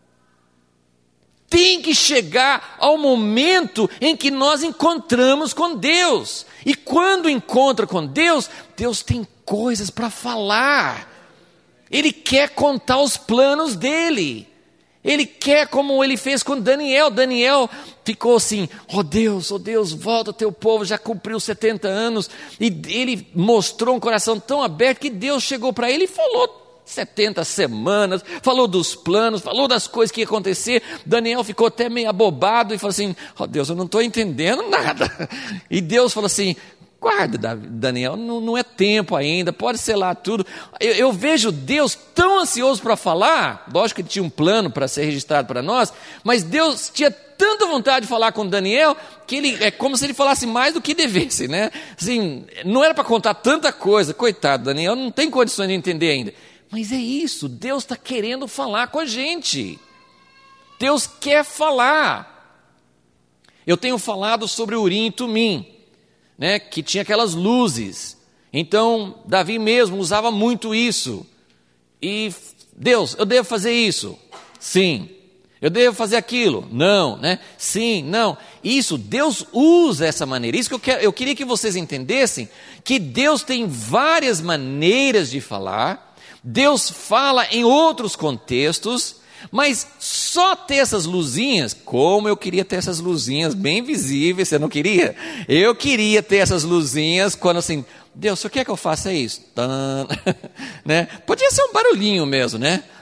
Tem que chegar ao momento em que nós encontramos com Deus. E quando encontra com Deus, Deus tem coisas para falar. Ele quer contar os planos dele. Ele quer, como ele fez com Daniel. Daniel ficou assim, ó oh Deus, ó oh Deus, volta o teu povo, já cumpriu setenta anos. E ele mostrou um coração tão aberto que Deus chegou para ele e falou setenta semanas, falou dos planos, falou das coisas que ia acontecer. Daniel ficou até meio abobado e falou assim, ó oh Deus, eu não estou entendendo nada. E Deus falou assim, guarda, Daniel, não, não é tempo ainda, pode selar tudo. Eu, eu vejo Deus tão ansioso para falar, lógico que ele tinha um plano para ser registrado para nós, mas Deus tinha tanta vontade de falar com Daniel, que ele, é como se ele falasse mais do que devesse, né? Assim, não era para contar tanta coisa, coitado, Daniel não tem condições de entender ainda. Mas é isso, Deus está querendo falar com a gente. Deus quer falar. Eu tenho falado sobre Urim e Tumim, né, que tinha aquelas luzes. Então, Davi mesmo usava muito isso. E, Deus, eu devo fazer isso? Sim. Eu devo fazer aquilo? Não, né? Sim, não. Isso, Deus usa essa maneira. Isso que eu, quero, eu queria que vocês entendessem, que Deus tem várias maneiras de falar. Deus fala em outros contextos, mas só ter essas luzinhas, como eu queria ter essas luzinhas bem visíveis, você não queria? Eu queria ter essas luzinhas quando assim, Deus, o que é que eu faça isso? Né? Podia ser um barulhinho mesmo, né?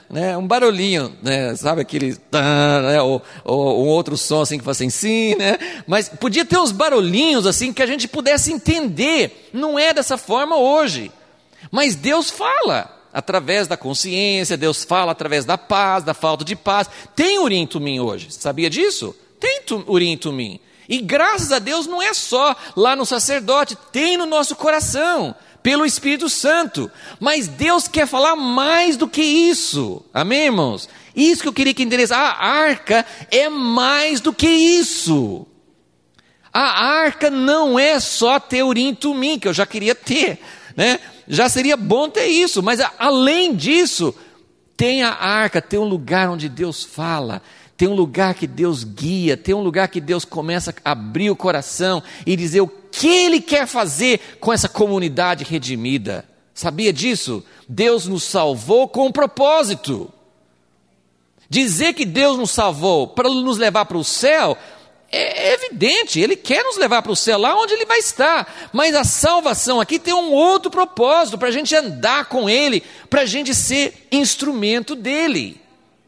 né? Um barulhinho, né? Sabe aquele, né? ou, ou um outro som assim que faz assim, sim, né? Mas podia ter uns barulhinhos assim que a gente pudesse entender. Não é dessa forma hoje. Mas Deus fala através da consciência, Deus fala através da paz, da falta de paz. Tem Urim e Tumim hoje, sabia disso? Tem Urim e Tumim. E graças a Deus não é só lá no sacerdote, tem no nosso coração, pelo Espírito Santo. Mas Deus quer falar mais do que isso. Amém, irmãos? Isso que eu queria que entendesse. A arca é mais do que isso. A arca não é só ter Urim e Tumim, que eu já queria ter, né? Já seria bom ter isso, mas além disso, tem a arca, tem um lugar onde Deus fala, tem um lugar que Deus guia, tem um lugar que Deus começa a abrir o coração e dizer o que Ele quer fazer com essa comunidade redimida. Sabia disso? Deus nos salvou com um propósito. Dizer que Deus nos salvou para nos levar para o céu é evidente, Ele quer nos levar para o céu, lá onde Ele vai estar. Mas a salvação aqui tem um outro propósito, para a gente andar com Ele, para a gente ser instrumento dEle.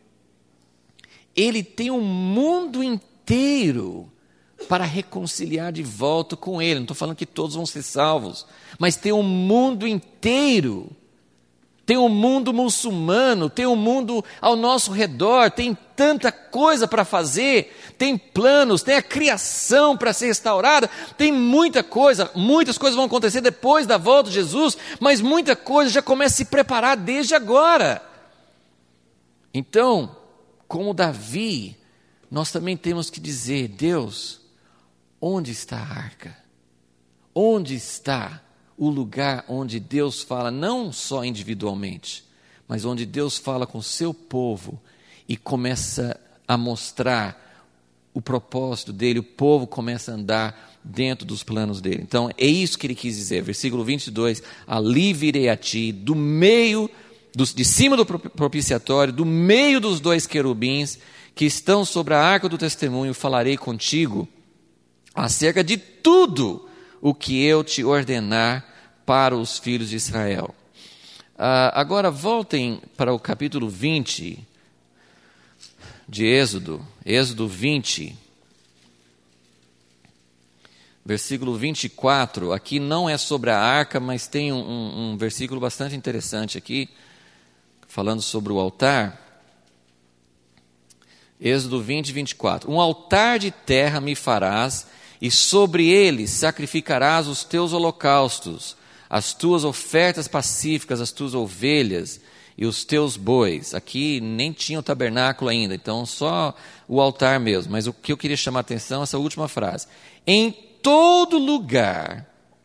Ele tem um mundo inteiro para reconciliar de volta com Ele. Não estou falando que todos vão ser salvos, mas tem um mundo inteiro. Tem um mundo muçulmano, tem um mundo ao nosso redor, tem tanta coisa para fazer, tem planos, tem a criação para ser restaurada, tem muita coisa, muitas coisas vão acontecer depois da volta de Jesus, mas muita coisa já começa a se preparar desde agora. Então, como Davi, nós também temos que dizer, Deus, onde está a arca? Onde está o lugar onde Deus fala não só individualmente, mas onde Deus fala com o seu povo e começa a mostrar o propósito dele, o povo começa a andar dentro dos planos dele. Então, é isso que ele quis dizer, versículo vinte e dois, ali virei a ti, do meio, do, de cima do propiciatório, do meio dos dois querubins, que estão sobre a arca do testemunho, falarei contigo acerca de tudo o que eu te ordenar para os filhos de Israel. Ah, agora voltem para o capítulo vinte de Êxodo, Êxodo vinte, versículo vinte e quatro, aqui não é sobre a arca, mas tem um, um, um versículo bastante interessante aqui, falando sobre o altar. Êxodo vinte, vinte e quatro, um altar de terra me farás, e sobre ele sacrificarás os teus holocaustos, as tuas ofertas pacíficas, as tuas ovelhas e os teus bois. Aqui nem tinha o tabernáculo ainda, então só o altar mesmo. Mas o que eu queria chamar a atenção é essa última frase. Em todo lugar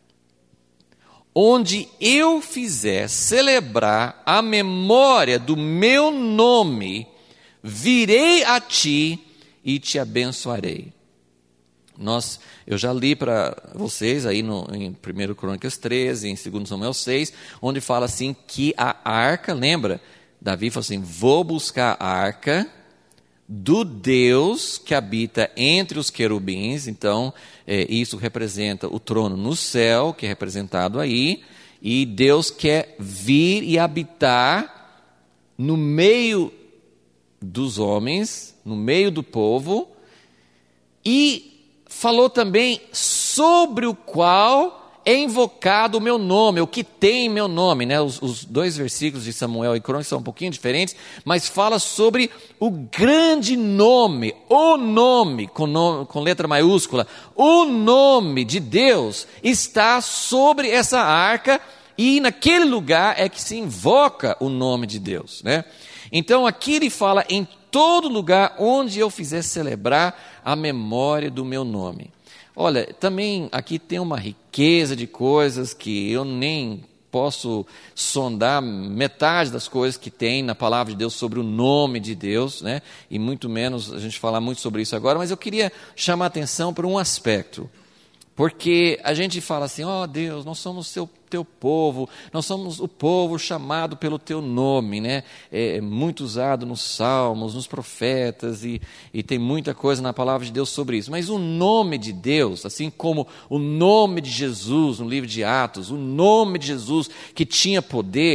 onde eu fizer celebrar a memória do meu nome, virei a ti e te abençoarei. Nós, eu já li para vocês aí no, em primeira Crônicas treze, em segundo Samuel seis, onde fala assim que a arca, lembra? Davi falou assim, vou buscar a arca do Deus que habita entre os querubins. Então, é, isso representa o trono no céu, que é representado aí, e Deus quer vir e habitar no meio dos homens, no meio do povo, e falou também sobre o qual é invocado o meu nome, o que tem meu nome, né? Os, os dois versículos de Samuel e Crônicas são um pouquinho diferentes, mas fala sobre o grande nome, o nome, com, nome, com letra maiúscula, o nome de Deus está sobre essa arca, e naquele lugar é que se invoca o nome de Deus, né? Então aqui ele fala em todo lugar onde eu fizer celebrar a memória do meu nome. Olha, também aqui tem uma riqueza de coisas que eu nem posso sondar metade das coisas que tem na palavra de Deus sobre o nome de Deus, né? E muito menos a gente falar muito sobre isso agora, mas eu queria chamar a atenção para um aspecto. Porque a gente fala assim, ó oh, Deus, nós somos seu, teu povo, nós somos o povo chamado pelo teu nome, né? É muito usado nos salmos, nos profetas, e, e tem muita coisa na palavra de Deus sobre isso. Mas o nome de Deus, assim como o nome de Jesus no livro de Atos, o nome de Jesus que tinha poder,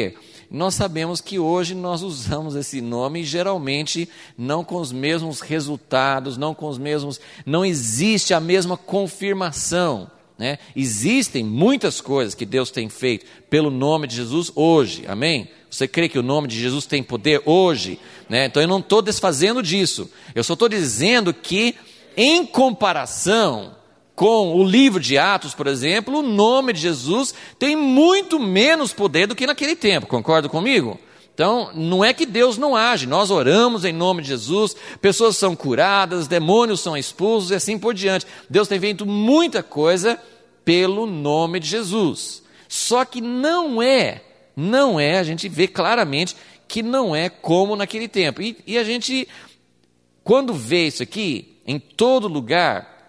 Nós sabemos que hoje nós usamos esse nome, geralmente não com os mesmos resultados, não com os mesmos, não existe a mesma confirmação, né? Existem muitas coisas que Deus tem feito pelo nome de Jesus hoje, amém? Você crê que o nome de Jesus tem poder hoje, né? Então eu não estou desfazendo disso, eu só estou dizendo que, em comparação com o livro de Atos, por exemplo, o nome de Jesus tem muito menos poder do que naquele tempo, concorda comigo? Então, não é que Deus não age, nós oramos em nome de Jesus, pessoas são curadas, demônios são expulsos e assim por diante. Deus tem feito muita coisa pelo nome de Jesus. Só que não é, não é, a gente vê claramente que não é como naquele tempo. E, e a gente, quando vê isso aqui, em todo lugar,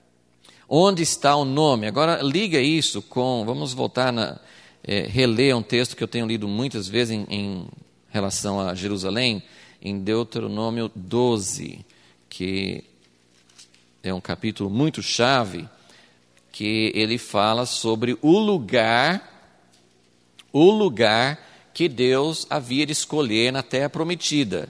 onde está o nome? Agora liga isso com, vamos voltar a é, reler um texto que eu tenho lido muitas vezes em, em relação a Jerusalém, em Deuteronômio doze, que é um capítulo muito chave, que ele fala sobre o lugar, o lugar que Deus havia de escolher na terra prometida.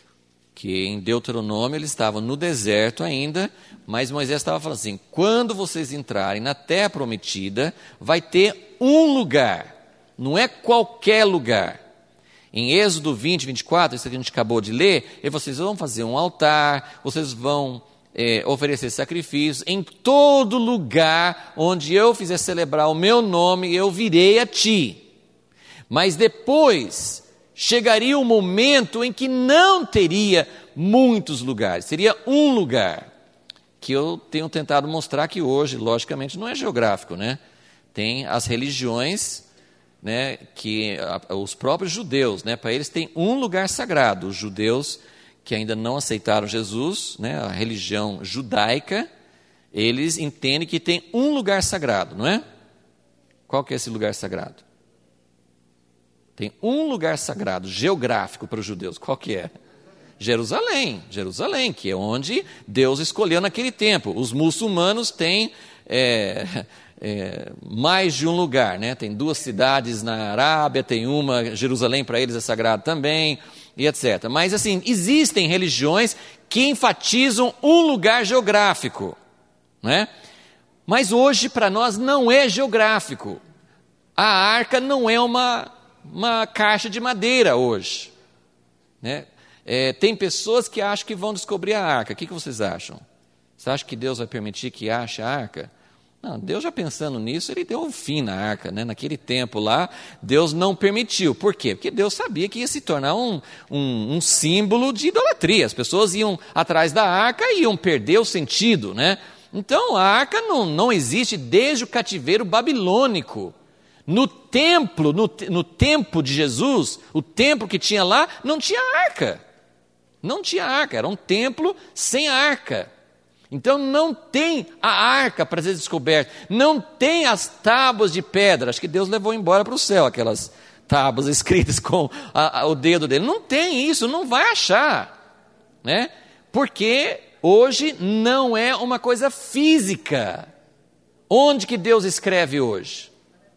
Que em Deuteronômio eles estavam no deserto ainda, mas Moisés estava falando assim, quando vocês entrarem na terra prometida, vai ter um lugar, não é qualquer lugar. Em Êxodo vinte, vinte e quatro, isso que a gente acabou de ler, e vocês vão fazer um altar, vocês vão é, oferecer sacrifícios, em todo lugar onde eu fizer celebrar o meu nome, eu virei a ti. Mas depois chegaria um momento em que não teria muitos lugares, seria um lugar, que eu tenho tentado mostrar que hoje, logicamente, não é geográfico, né? Tem as religiões, né, que a, os próprios judeus, né, para eles tem um lugar sagrado. Os judeus que ainda não aceitaram Jesus, né, a religião judaica, eles entendem que tem um lugar sagrado, não é? Qual que é esse lugar sagrado? Tem um lugar sagrado, geográfico para os judeus. Qual que é? Jerusalém. Jerusalém, que é onde Deus escolheu naquele tempo. Os muçulmanos têm é, é, mais de um lugar, né? Tem duas cidades na Arábia, tem uma, Jerusalém para eles é sagrado também, e etcétera. Mas assim, existem religiões que enfatizam um lugar geográfico, né? Mas hoje para nós não é geográfico. A arca não é uma... uma caixa de madeira hoje, né? É, tem pessoas que acham que vão descobrir a arca. O que, que vocês acham? Você acha que Deus vai permitir que ache a arca? Não, Deus já pensando nisso, ele deu um fim na arca, né? Naquele tempo lá, Deus não permitiu. Por quê? Porque Deus sabia que ia se tornar um, um, um símbolo de idolatria. As pessoas iam atrás da arca e iam perder o sentido, né? Então a arca não, não existe desde o cativeiro babilônico. No templo, no, no tempo de Jesus, o templo que tinha lá, não tinha arca. Não tinha arca, era um templo sem arca. Então não tem a arca para ser descoberta, não tem as tábuas de pedra. Acho que Deus levou embora para o céu aquelas tábuas escritas com a, a, o dedo dele. Não tem isso, não vai achar, né? Porque hoje não é uma coisa física. Onde que Deus escreve hoje?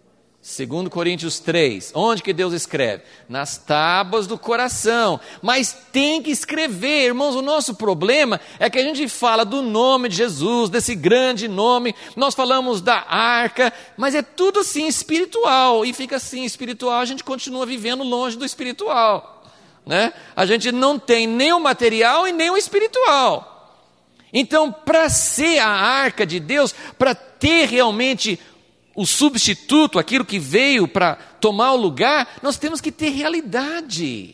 Segundo Coríntios três, onde que Deus escreve? Nas tábuas do coração, mas tem que escrever, irmãos. O nosso problema é que a gente fala do nome de Jesus, desse grande nome, nós falamos da arca, mas é tudo assim espiritual, e fica assim espiritual, a gente continua vivendo longe do espiritual, né? A gente não tem nem o material e nem o espiritual. Então, para ser a arca de Deus, para ter realmente o substituto, aquilo que veio para tomar o lugar, nós temos que ter realidade.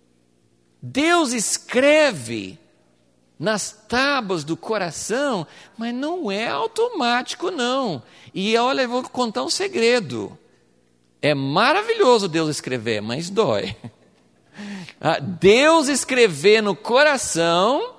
Deus escreve nas tábuas do coração, mas não é automático não. E olha, eu vou contar um segredo. É maravilhoso Deus escrever, mas dói. Deus escrever no coração,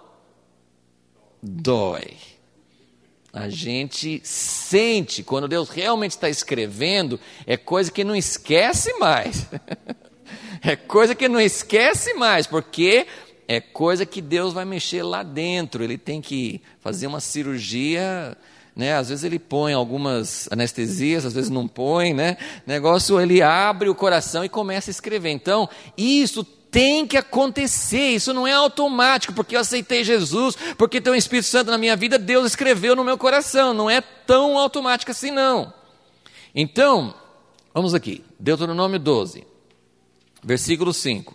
dói. A gente sente, quando Deus realmente está escrevendo, é coisa que não esquece mais. É coisa que não esquece mais, porque é coisa que Deus vai mexer lá dentro. Ele tem que fazer uma cirurgia né? Às vezes ele põe algumas anestesias, às vezes não põe, né? Negócio, ele abre o coração e começa a escrever. Então, isso tem que acontecer, isso não é automático, porque eu aceitei Jesus, porque tem o Espírito Santo na minha vida, Deus escreveu no meu coração, não é tão automático assim não. Então, vamos aqui, Deuteronômio doze, versículo cinco.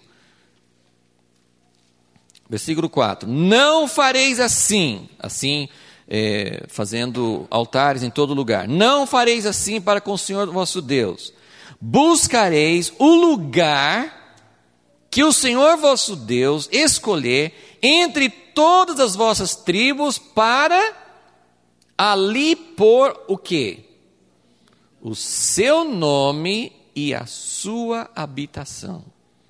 Versículo quatro, não fareis assim, assim, é, fazendo altares em todo lugar, não fareis assim para com o Senhor vosso Deus, buscareis o lugar que o Senhor vosso Deus escolher entre todas as vossas tribos para ali pôr o quê? O seu nome e a sua habitação.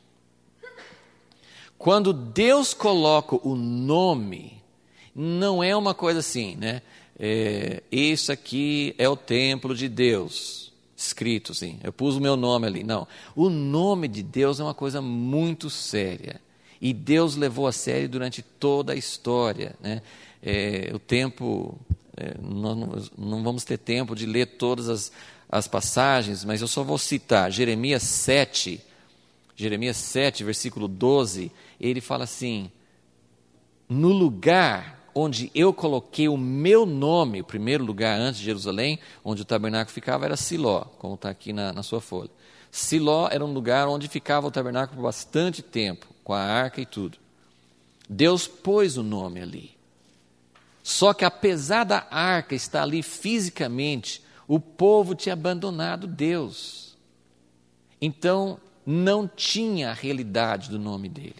Quando Deus coloca o nome, não é uma coisa assim, né? É, isso aqui é o templo de Deus, escrito assim, eu pus o meu nome ali. Não, o nome de Deus é uma coisa muito séria. E Deus levou a sério durante toda a história, né? É, o tempo, é, nós não, não vamos ter tempo de ler todas as, as passagens, mas eu só vou citar Jeremias sete, Jeremias sete, versículo doze, ele fala assim, no lugar onde eu coloquei o meu nome, o primeiro lugar antes de Jerusalém, onde o tabernáculo ficava, era Siló, como está aqui na, na sua folha. Siló era um lugar onde ficava o tabernáculo por bastante tempo, com a arca e tudo. Deus pôs o nome ali. Só que apesar da arca estar ali fisicamente, o povo tinha abandonado Deus. Então, não tinha a realidade do nome dele.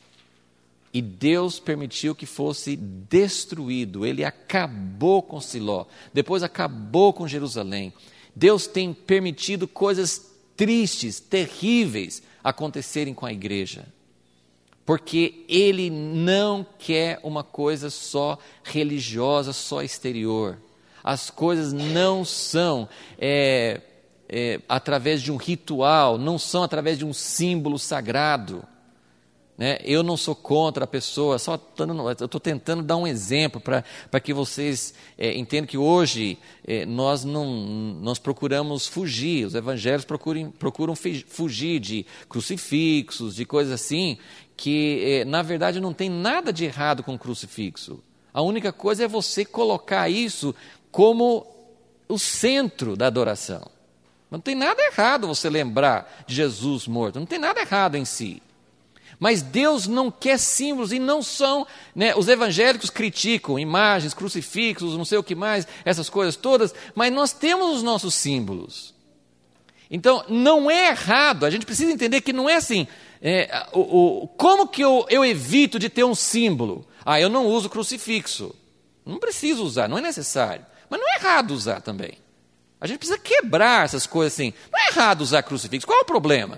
E Deus permitiu que fosse destruído. Ele acabou com Siló. Depois acabou com Jerusalém. Deus tem permitido coisas tristes, terríveis acontecerem com a igreja. Porque Ele não quer uma coisa só religiosa, só exterior. As coisas não são é, é, através de um ritual, não são através de um símbolo sagrado. Né? Eu não sou contra a pessoa, só estou tentando dar um exemplo para que vocês é, entendam que hoje é, nós, não, nós procuramos fugir, os evangelhos procuram, procuram fugir de crucifixos, de coisas assim, que é, na verdade não tem nada de errado com crucifixo. A única coisa é você colocar isso como o centro da adoração. Não tem nada errado você lembrar de Jesus morto, não tem nada errado em si. Mas Deus não quer símbolos e não são, né, os evangélicos criticam imagens, crucifixos, não sei o que mais, essas coisas todas, mas nós temos os nossos símbolos. Então, não é errado, a gente precisa entender que não é assim, é, o, o, como que eu, eu evito de ter um símbolo? Ah, eu não uso crucifixo. Não preciso usar, não é necessário. Mas não é errado usar também. A gente precisa quebrar essas coisas assim. Não é errado usar crucifixo, qual é o problema?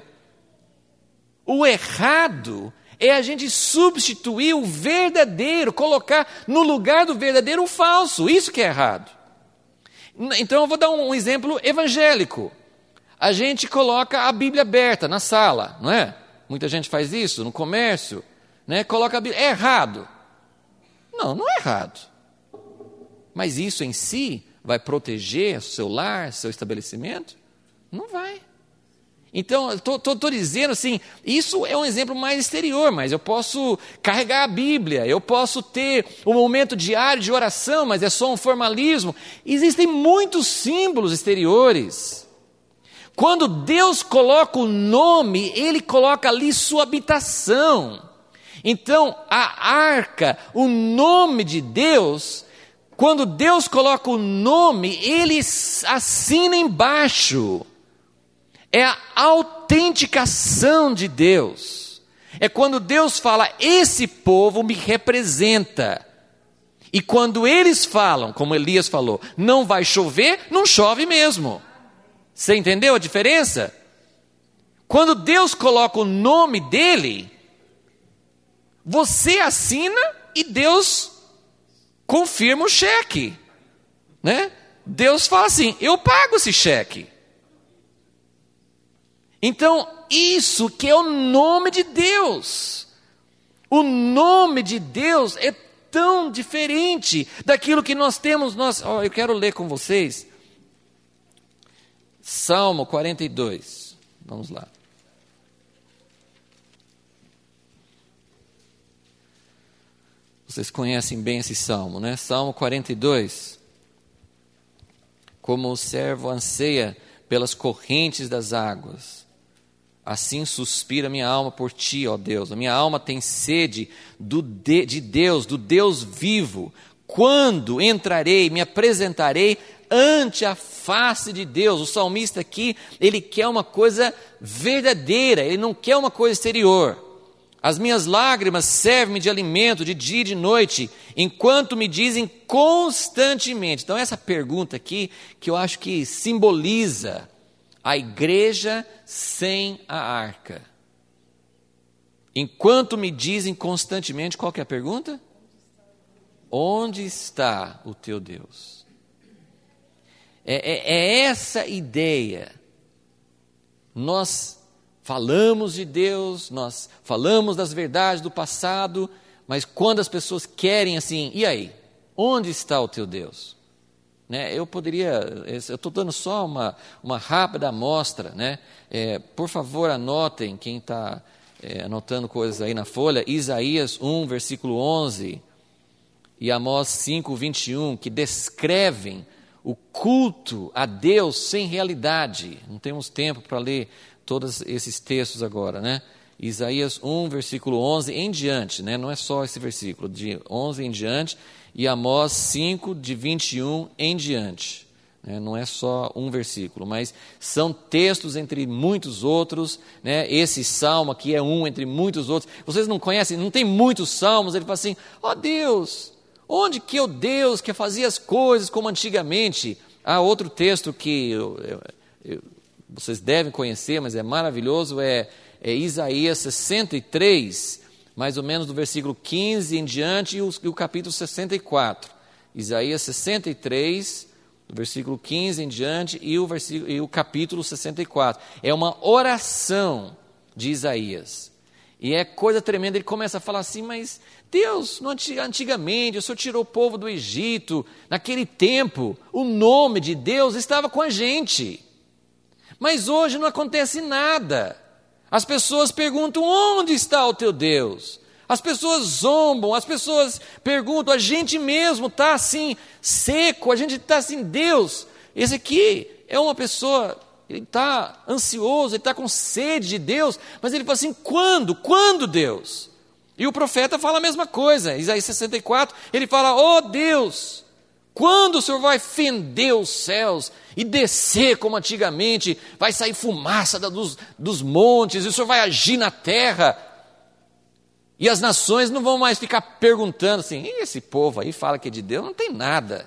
O errado é a gente substituir o verdadeiro, colocar no lugar do verdadeiro o falso. Isso que é errado. Então eu vou dar um exemplo evangélico. A gente coloca a Bíblia aberta na sala, não é? Muita gente faz isso no comércio, né? Coloca a Bíblia. É errado? Não, não é errado. Mas isso em si vai proteger o seu lar, seu estabelecimento? Não vai. Então, estou dizendo assim, isso é um exemplo mais exterior, mas eu posso carregar a Bíblia, eu posso ter um momento diário de oração, mas é só um formalismo. Existem muitos símbolos exteriores. Quando Deus coloca o nome, Ele coloca ali sua habitação. Então, a arca, o nome de Deus, quando Deus coloca o nome, Ele assina embaixo. É a autenticação de Deus. É quando Deus fala, esse povo me representa. E quando eles falam, como Elias falou, não vai chover, não chove mesmo. Você entendeu a diferença? Quando Deus coloca o nome dele, você assina e Deus confirma o cheque. Né? Deus fala assim, eu pago esse cheque. Então, isso que é o nome de Deus. O nome de Deus é tão diferente daquilo que nós temos. Nós, oh, eu quero ler com vocês Salmo quarenta e dois. Vamos lá. Vocês conhecem bem esse salmo, né? Salmo quarenta e dois. Como o servo anseia pelas correntes das águas, assim suspira minha alma por ti, ó Deus. A minha alma tem sede do de, de Deus, do Deus vivo. Quando entrarei, me apresentarei ante a face de Deus. O salmista aqui, ele quer uma coisa verdadeira, ele não quer uma coisa exterior. As minhas lágrimas servem-me de alimento de dia e de noite, enquanto me dizem constantemente. Então essa pergunta aqui, que eu acho que simboliza a igreja sem a arca. Enquanto me dizem constantemente, qual que é a pergunta? Onde está o teu Deus? É, é, é essa ideia. Nós falamos de Deus, nós falamos das verdades do passado, mas quando as pessoas querem assim, e aí? Onde está o teu Deus? Né, eu poderia, eu estou dando só uma, uma rápida amostra, né? É, por favor, anotem, quem está é, anotando coisas aí na folha, Isaías um, versículo onze, e Amós cinco, vinte e um, que descrevem o culto a Deus sem realidade. Não temos tempo para ler todos esses textos agora, né? Isaías um, versículo onze em diante, né? Não é só esse versículo, de onze em diante, e Amós cinco, de vinte e um em diante. Né? Não é só um versículo, mas são textos entre muitos outros, né? Esse salmo aqui é um entre muitos outros. Vocês não conhecem, não tem muitos salmos, ele fala assim, ó oh, Deus, onde que é o Deus que fazia as coisas como antigamente? Há outro texto que eu, eu, eu, vocês devem conhecer, mas é maravilhoso, é, é Isaías sessenta e três, mais ou menos do versículo quinze em diante, e o, e o capítulo sessenta e quatro. Isaías sessenta e três, do versículo quinze em diante, e o, versículo, e o capítulo sessenta e quatro. É uma oração de Isaías. E é coisa tremenda, ele começa a falar assim, mas Deus, no, antigamente, o Senhor tirou o povo do Egito, naquele tempo, o nome de Deus estava com a gente. Mas hoje não acontece nada. As pessoas perguntam, onde está o teu Deus? As pessoas zombam, as pessoas perguntam, a gente mesmo está assim, seco, a gente está assim, Deus, esse aqui é uma pessoa, ele está ansioso, ele está com sede de Deus, mas ele fala assim, quando? Quando, Deus? E o profeta fala a mesma coisa, Isaías sessenta e quatro, ele fala, ó oh, Deus, quando o Senhor vai fender os céus e descer como antigamente, vai sair fumaça dos, dos montes, e o Senhor vai agir na terra, e as nações não vão mais ficar perguntando assim, e esse povo aí fala que é de Deus, não tem nada.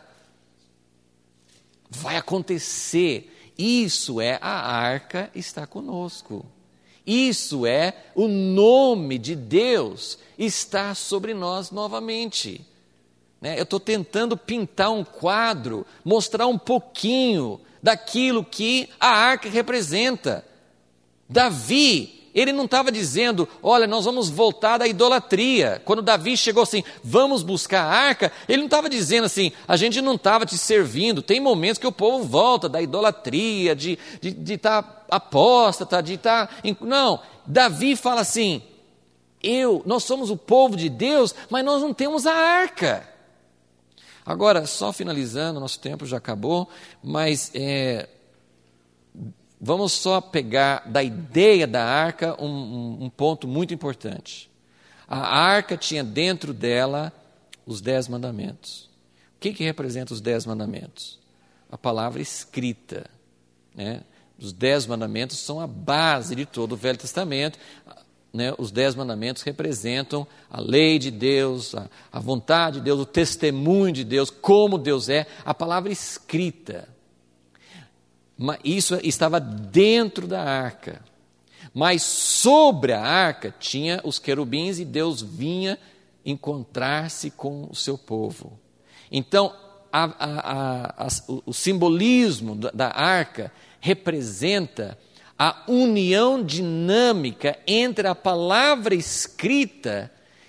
Vai acontecer, isso é a arca está conosco, isso é o nome de Deus está sobre nós novamente. Eu estou tentando pintar um quadro, mostrar um pouquinho daquilo que a arca representa. Davi, ele não estava dizendo, olha, nós vamos voltar da idolatria. Quando Davi chegou assim, vamos buscar a arca, ele não estava dizendo assim, a gente não estava te servindo. Tem momentos que o povo volta da idolatria, de estar de, de tá apóstata, de estar... Tá... Não, Davi fala assim, eu, nós somos o povo de Deus, mas nós não temos a arca. Agora, só finalizando, nosso tempo já acabou, mas é, vamos só pegar da ideia da arca um, um, um ponto muito importante. A arca tinha dentro dela os dez mandamentos. O que, que representa os dez mandamentos? A palavra escrita. Né? Os dez mandamentos são a base de todo o Velho Testamento. Né, os dez mandamentos representam a lei de Deus, a, a vontade de Deus, o testemunho de Deus, como Deus é, a palavra escrita. Mas isso estava dentro da arca. Mas sobre a arca tinha os querubins e Deus vinha encontrar-se com o seu povo. Então, a, a, a, a, o, o simbolismo da, da arca representa a união dinâmica entre a palavra escrita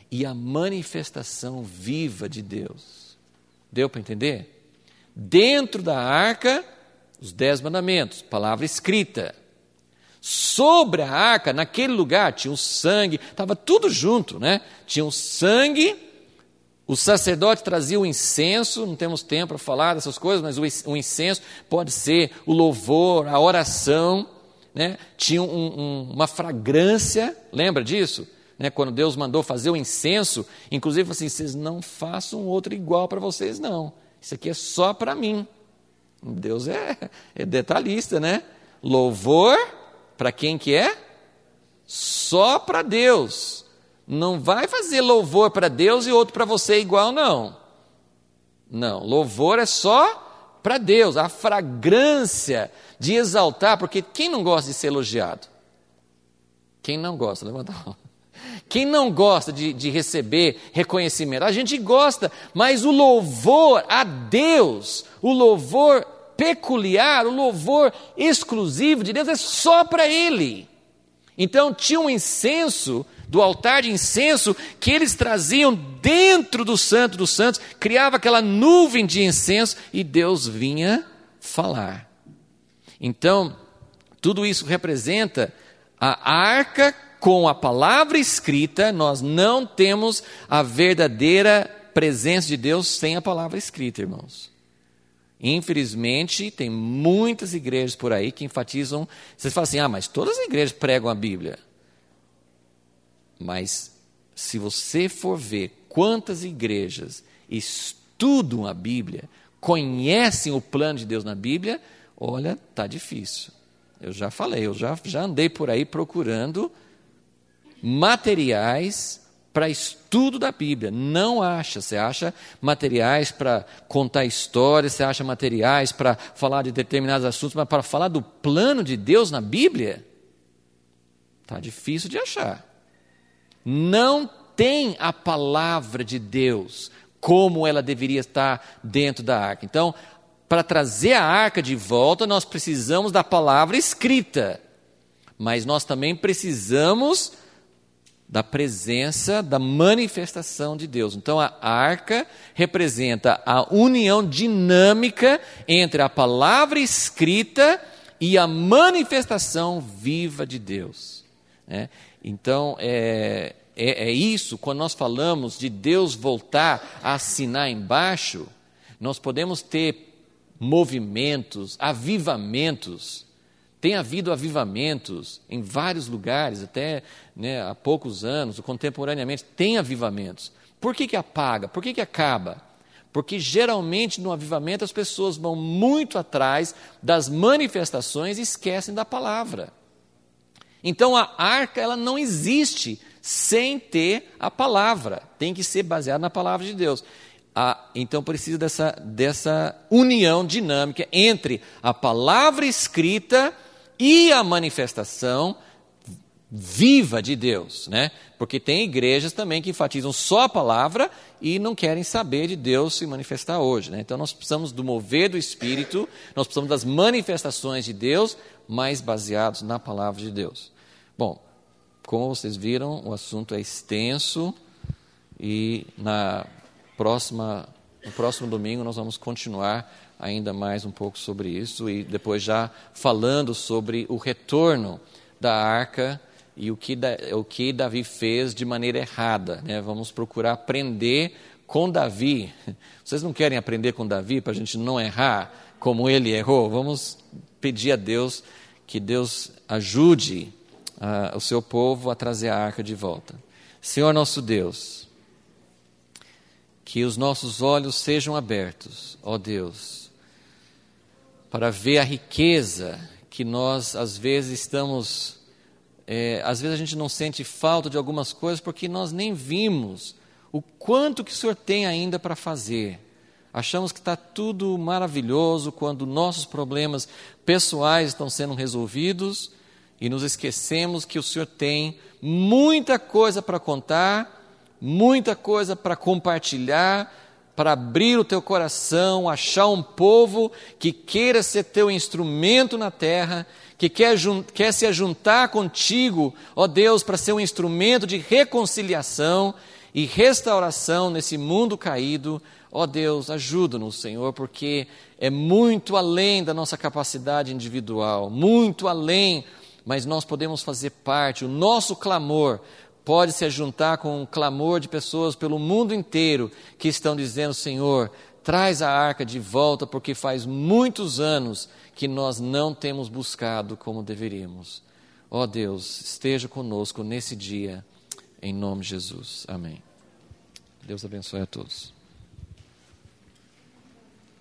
e a manifestação viva de Deus. Deu para entender? Dentro da arca, os dez mandamentos, palavra escrita. Sobre a arca, naquele lugar, tinha o sangue, estava tudo junto, né? Tinha o sangue, o sacerdote trazia o incenso, não temos tempo para falar dessas coisas, mas o incenso pode ser o louvor, a oração, né? Tinha um, um, uma fragrância, lembra disso? Né? Quando Deus mandou fazer o incenso, inclusive assim, vocês não façam outro igual para vocês não, isso aqui é só para mim. Deus é, é detalhista, né? Louvor, para quem que é? Só para Deus. Não vai fazer louvor para Deus e outro para você igual, não. Não, louvor é só para Deus. A fragrância de exaltar, porque quem não gosta de ser elogiado? Quem não gosta? Levanta a mão. Quem não gosta de, de receber reconhecimento? A gente gosta, mas o louvor a Deus, o louvor peculiar, o louvor exclusivo de Deus é só para Ele. Então tinha um incenso, do altar de incenso, que eles traziam dentro do Santo dos Santos, criava aquela nuvem de incenso e Deus vinha falar. Então, tudo isso representa a arca com a palavra escrita. Nós não temos a verdadeira presença de Deus sem a palavra escrita, irmãos. Infelizmente, tem muitas igrejas por aí que enfatizam. Vocês falam assim, ah, mas todas as igrejas pregam a Bíblia. Mas, se você for ver quantas igrejas estudam a Bíblia, conhecem o plano de Deus na Bíblia, olha, está difícil. Eu já falei, eu já, já andei por aí procurando materiais para estudo da Bíblia. Não acha, você acha materiais para contar histórias, você acha materiais para falar de determinados assuntos, mas para falar do plano de Deus na Bíblia, está difícil de achar. Não tem a palavra de Deus como ela deveria estar dentro da arca. Então, para trazer a arca de volta, nós precisamos da palavra escrita, mas nós também precisamos da presença, da manifestação de Deus. Então, a arca representa a união dinâmica entre a palavra escrita e a manifestação viva de Deus. Né? Então, é, é, é isso, quando nós falamos de Deus voltar a assinar embaixo, nós podemos ter movimentos, avivamentos. Tem havido avivamentos em vários lugares, até né, há poucos anos, contemporaneamente, tem avivamentos. Por que que apaga? Por que que acaba? Porque geralmente no avivamento as pessoas vão muito atrás das manifestações e esquecem da palavra. Então a arca ela não existe sem ter a palavra, tem que ser baseada na palavra de Deus. Ah, então precisa dessa, dessa união dinâmica entre a palavra escrita e a manifestação viva de Deus, né? Porque tem igrejas também que enfatizam só a palavra e não querem saber de Deus se manifestar hoje, né? Então nós precisamos do mover do Espírito, nós precisamos das manifestações de Deus, mas baseados na palavra de Deus. Bom, como vocês viram, o assunto é extenso e na próxima, no próximo domingo nós vamos continuar ainda mais um pouco sobre isso e depois já falando sobre o retorno da arca e o que, da, o que Davi fez de maneira errada, né? Vamos procurar aprender com Davi. Vocês não querem aprender com Davi para a gente não errar como ele errou? Vamos pedir a Deus que Deus ajude uh, o seu povo a trazer a arca de volta. Senhor nosso Deus, que os nossos olhos sejam abertos, ó Deus, para ver a riqueza que nós às vezes estamos... É, às vezes a gente não sente falta de algumas coisas porque nós nem vimos o quanto que o Senhor tem ainda para fazer. Achamos que está tudo maravilhoso quando nossos problemas pessoais estão sendo resolvidos e nos esquecemos que o Senhor tem muita coisa para contar, muita coisa para compartilhar, para abrir o teu coração, achar um povo que queira ser teu instrumento na terra, que quer, quer se ajuntar contigo, ó Deus, para ser um instrumento de reconciliação e restauração nesse mundo caído. Ó Deus, ajuda-nos, Senhor, porque é muito além da nossa capacidade individual, muito além, mas nós podemos fazer parte. O nosso clamor pode se juntar com o clamor de pessoas pelo mundo inteiro que estão dizendo: Senhor, traz a arca de volta, porque faz muitos anos que nós não temos buscado como deveríamos. Ó Deus, esteja conosco nesse dia, em nome de Jesus. Amém. Deus abençoe a todos.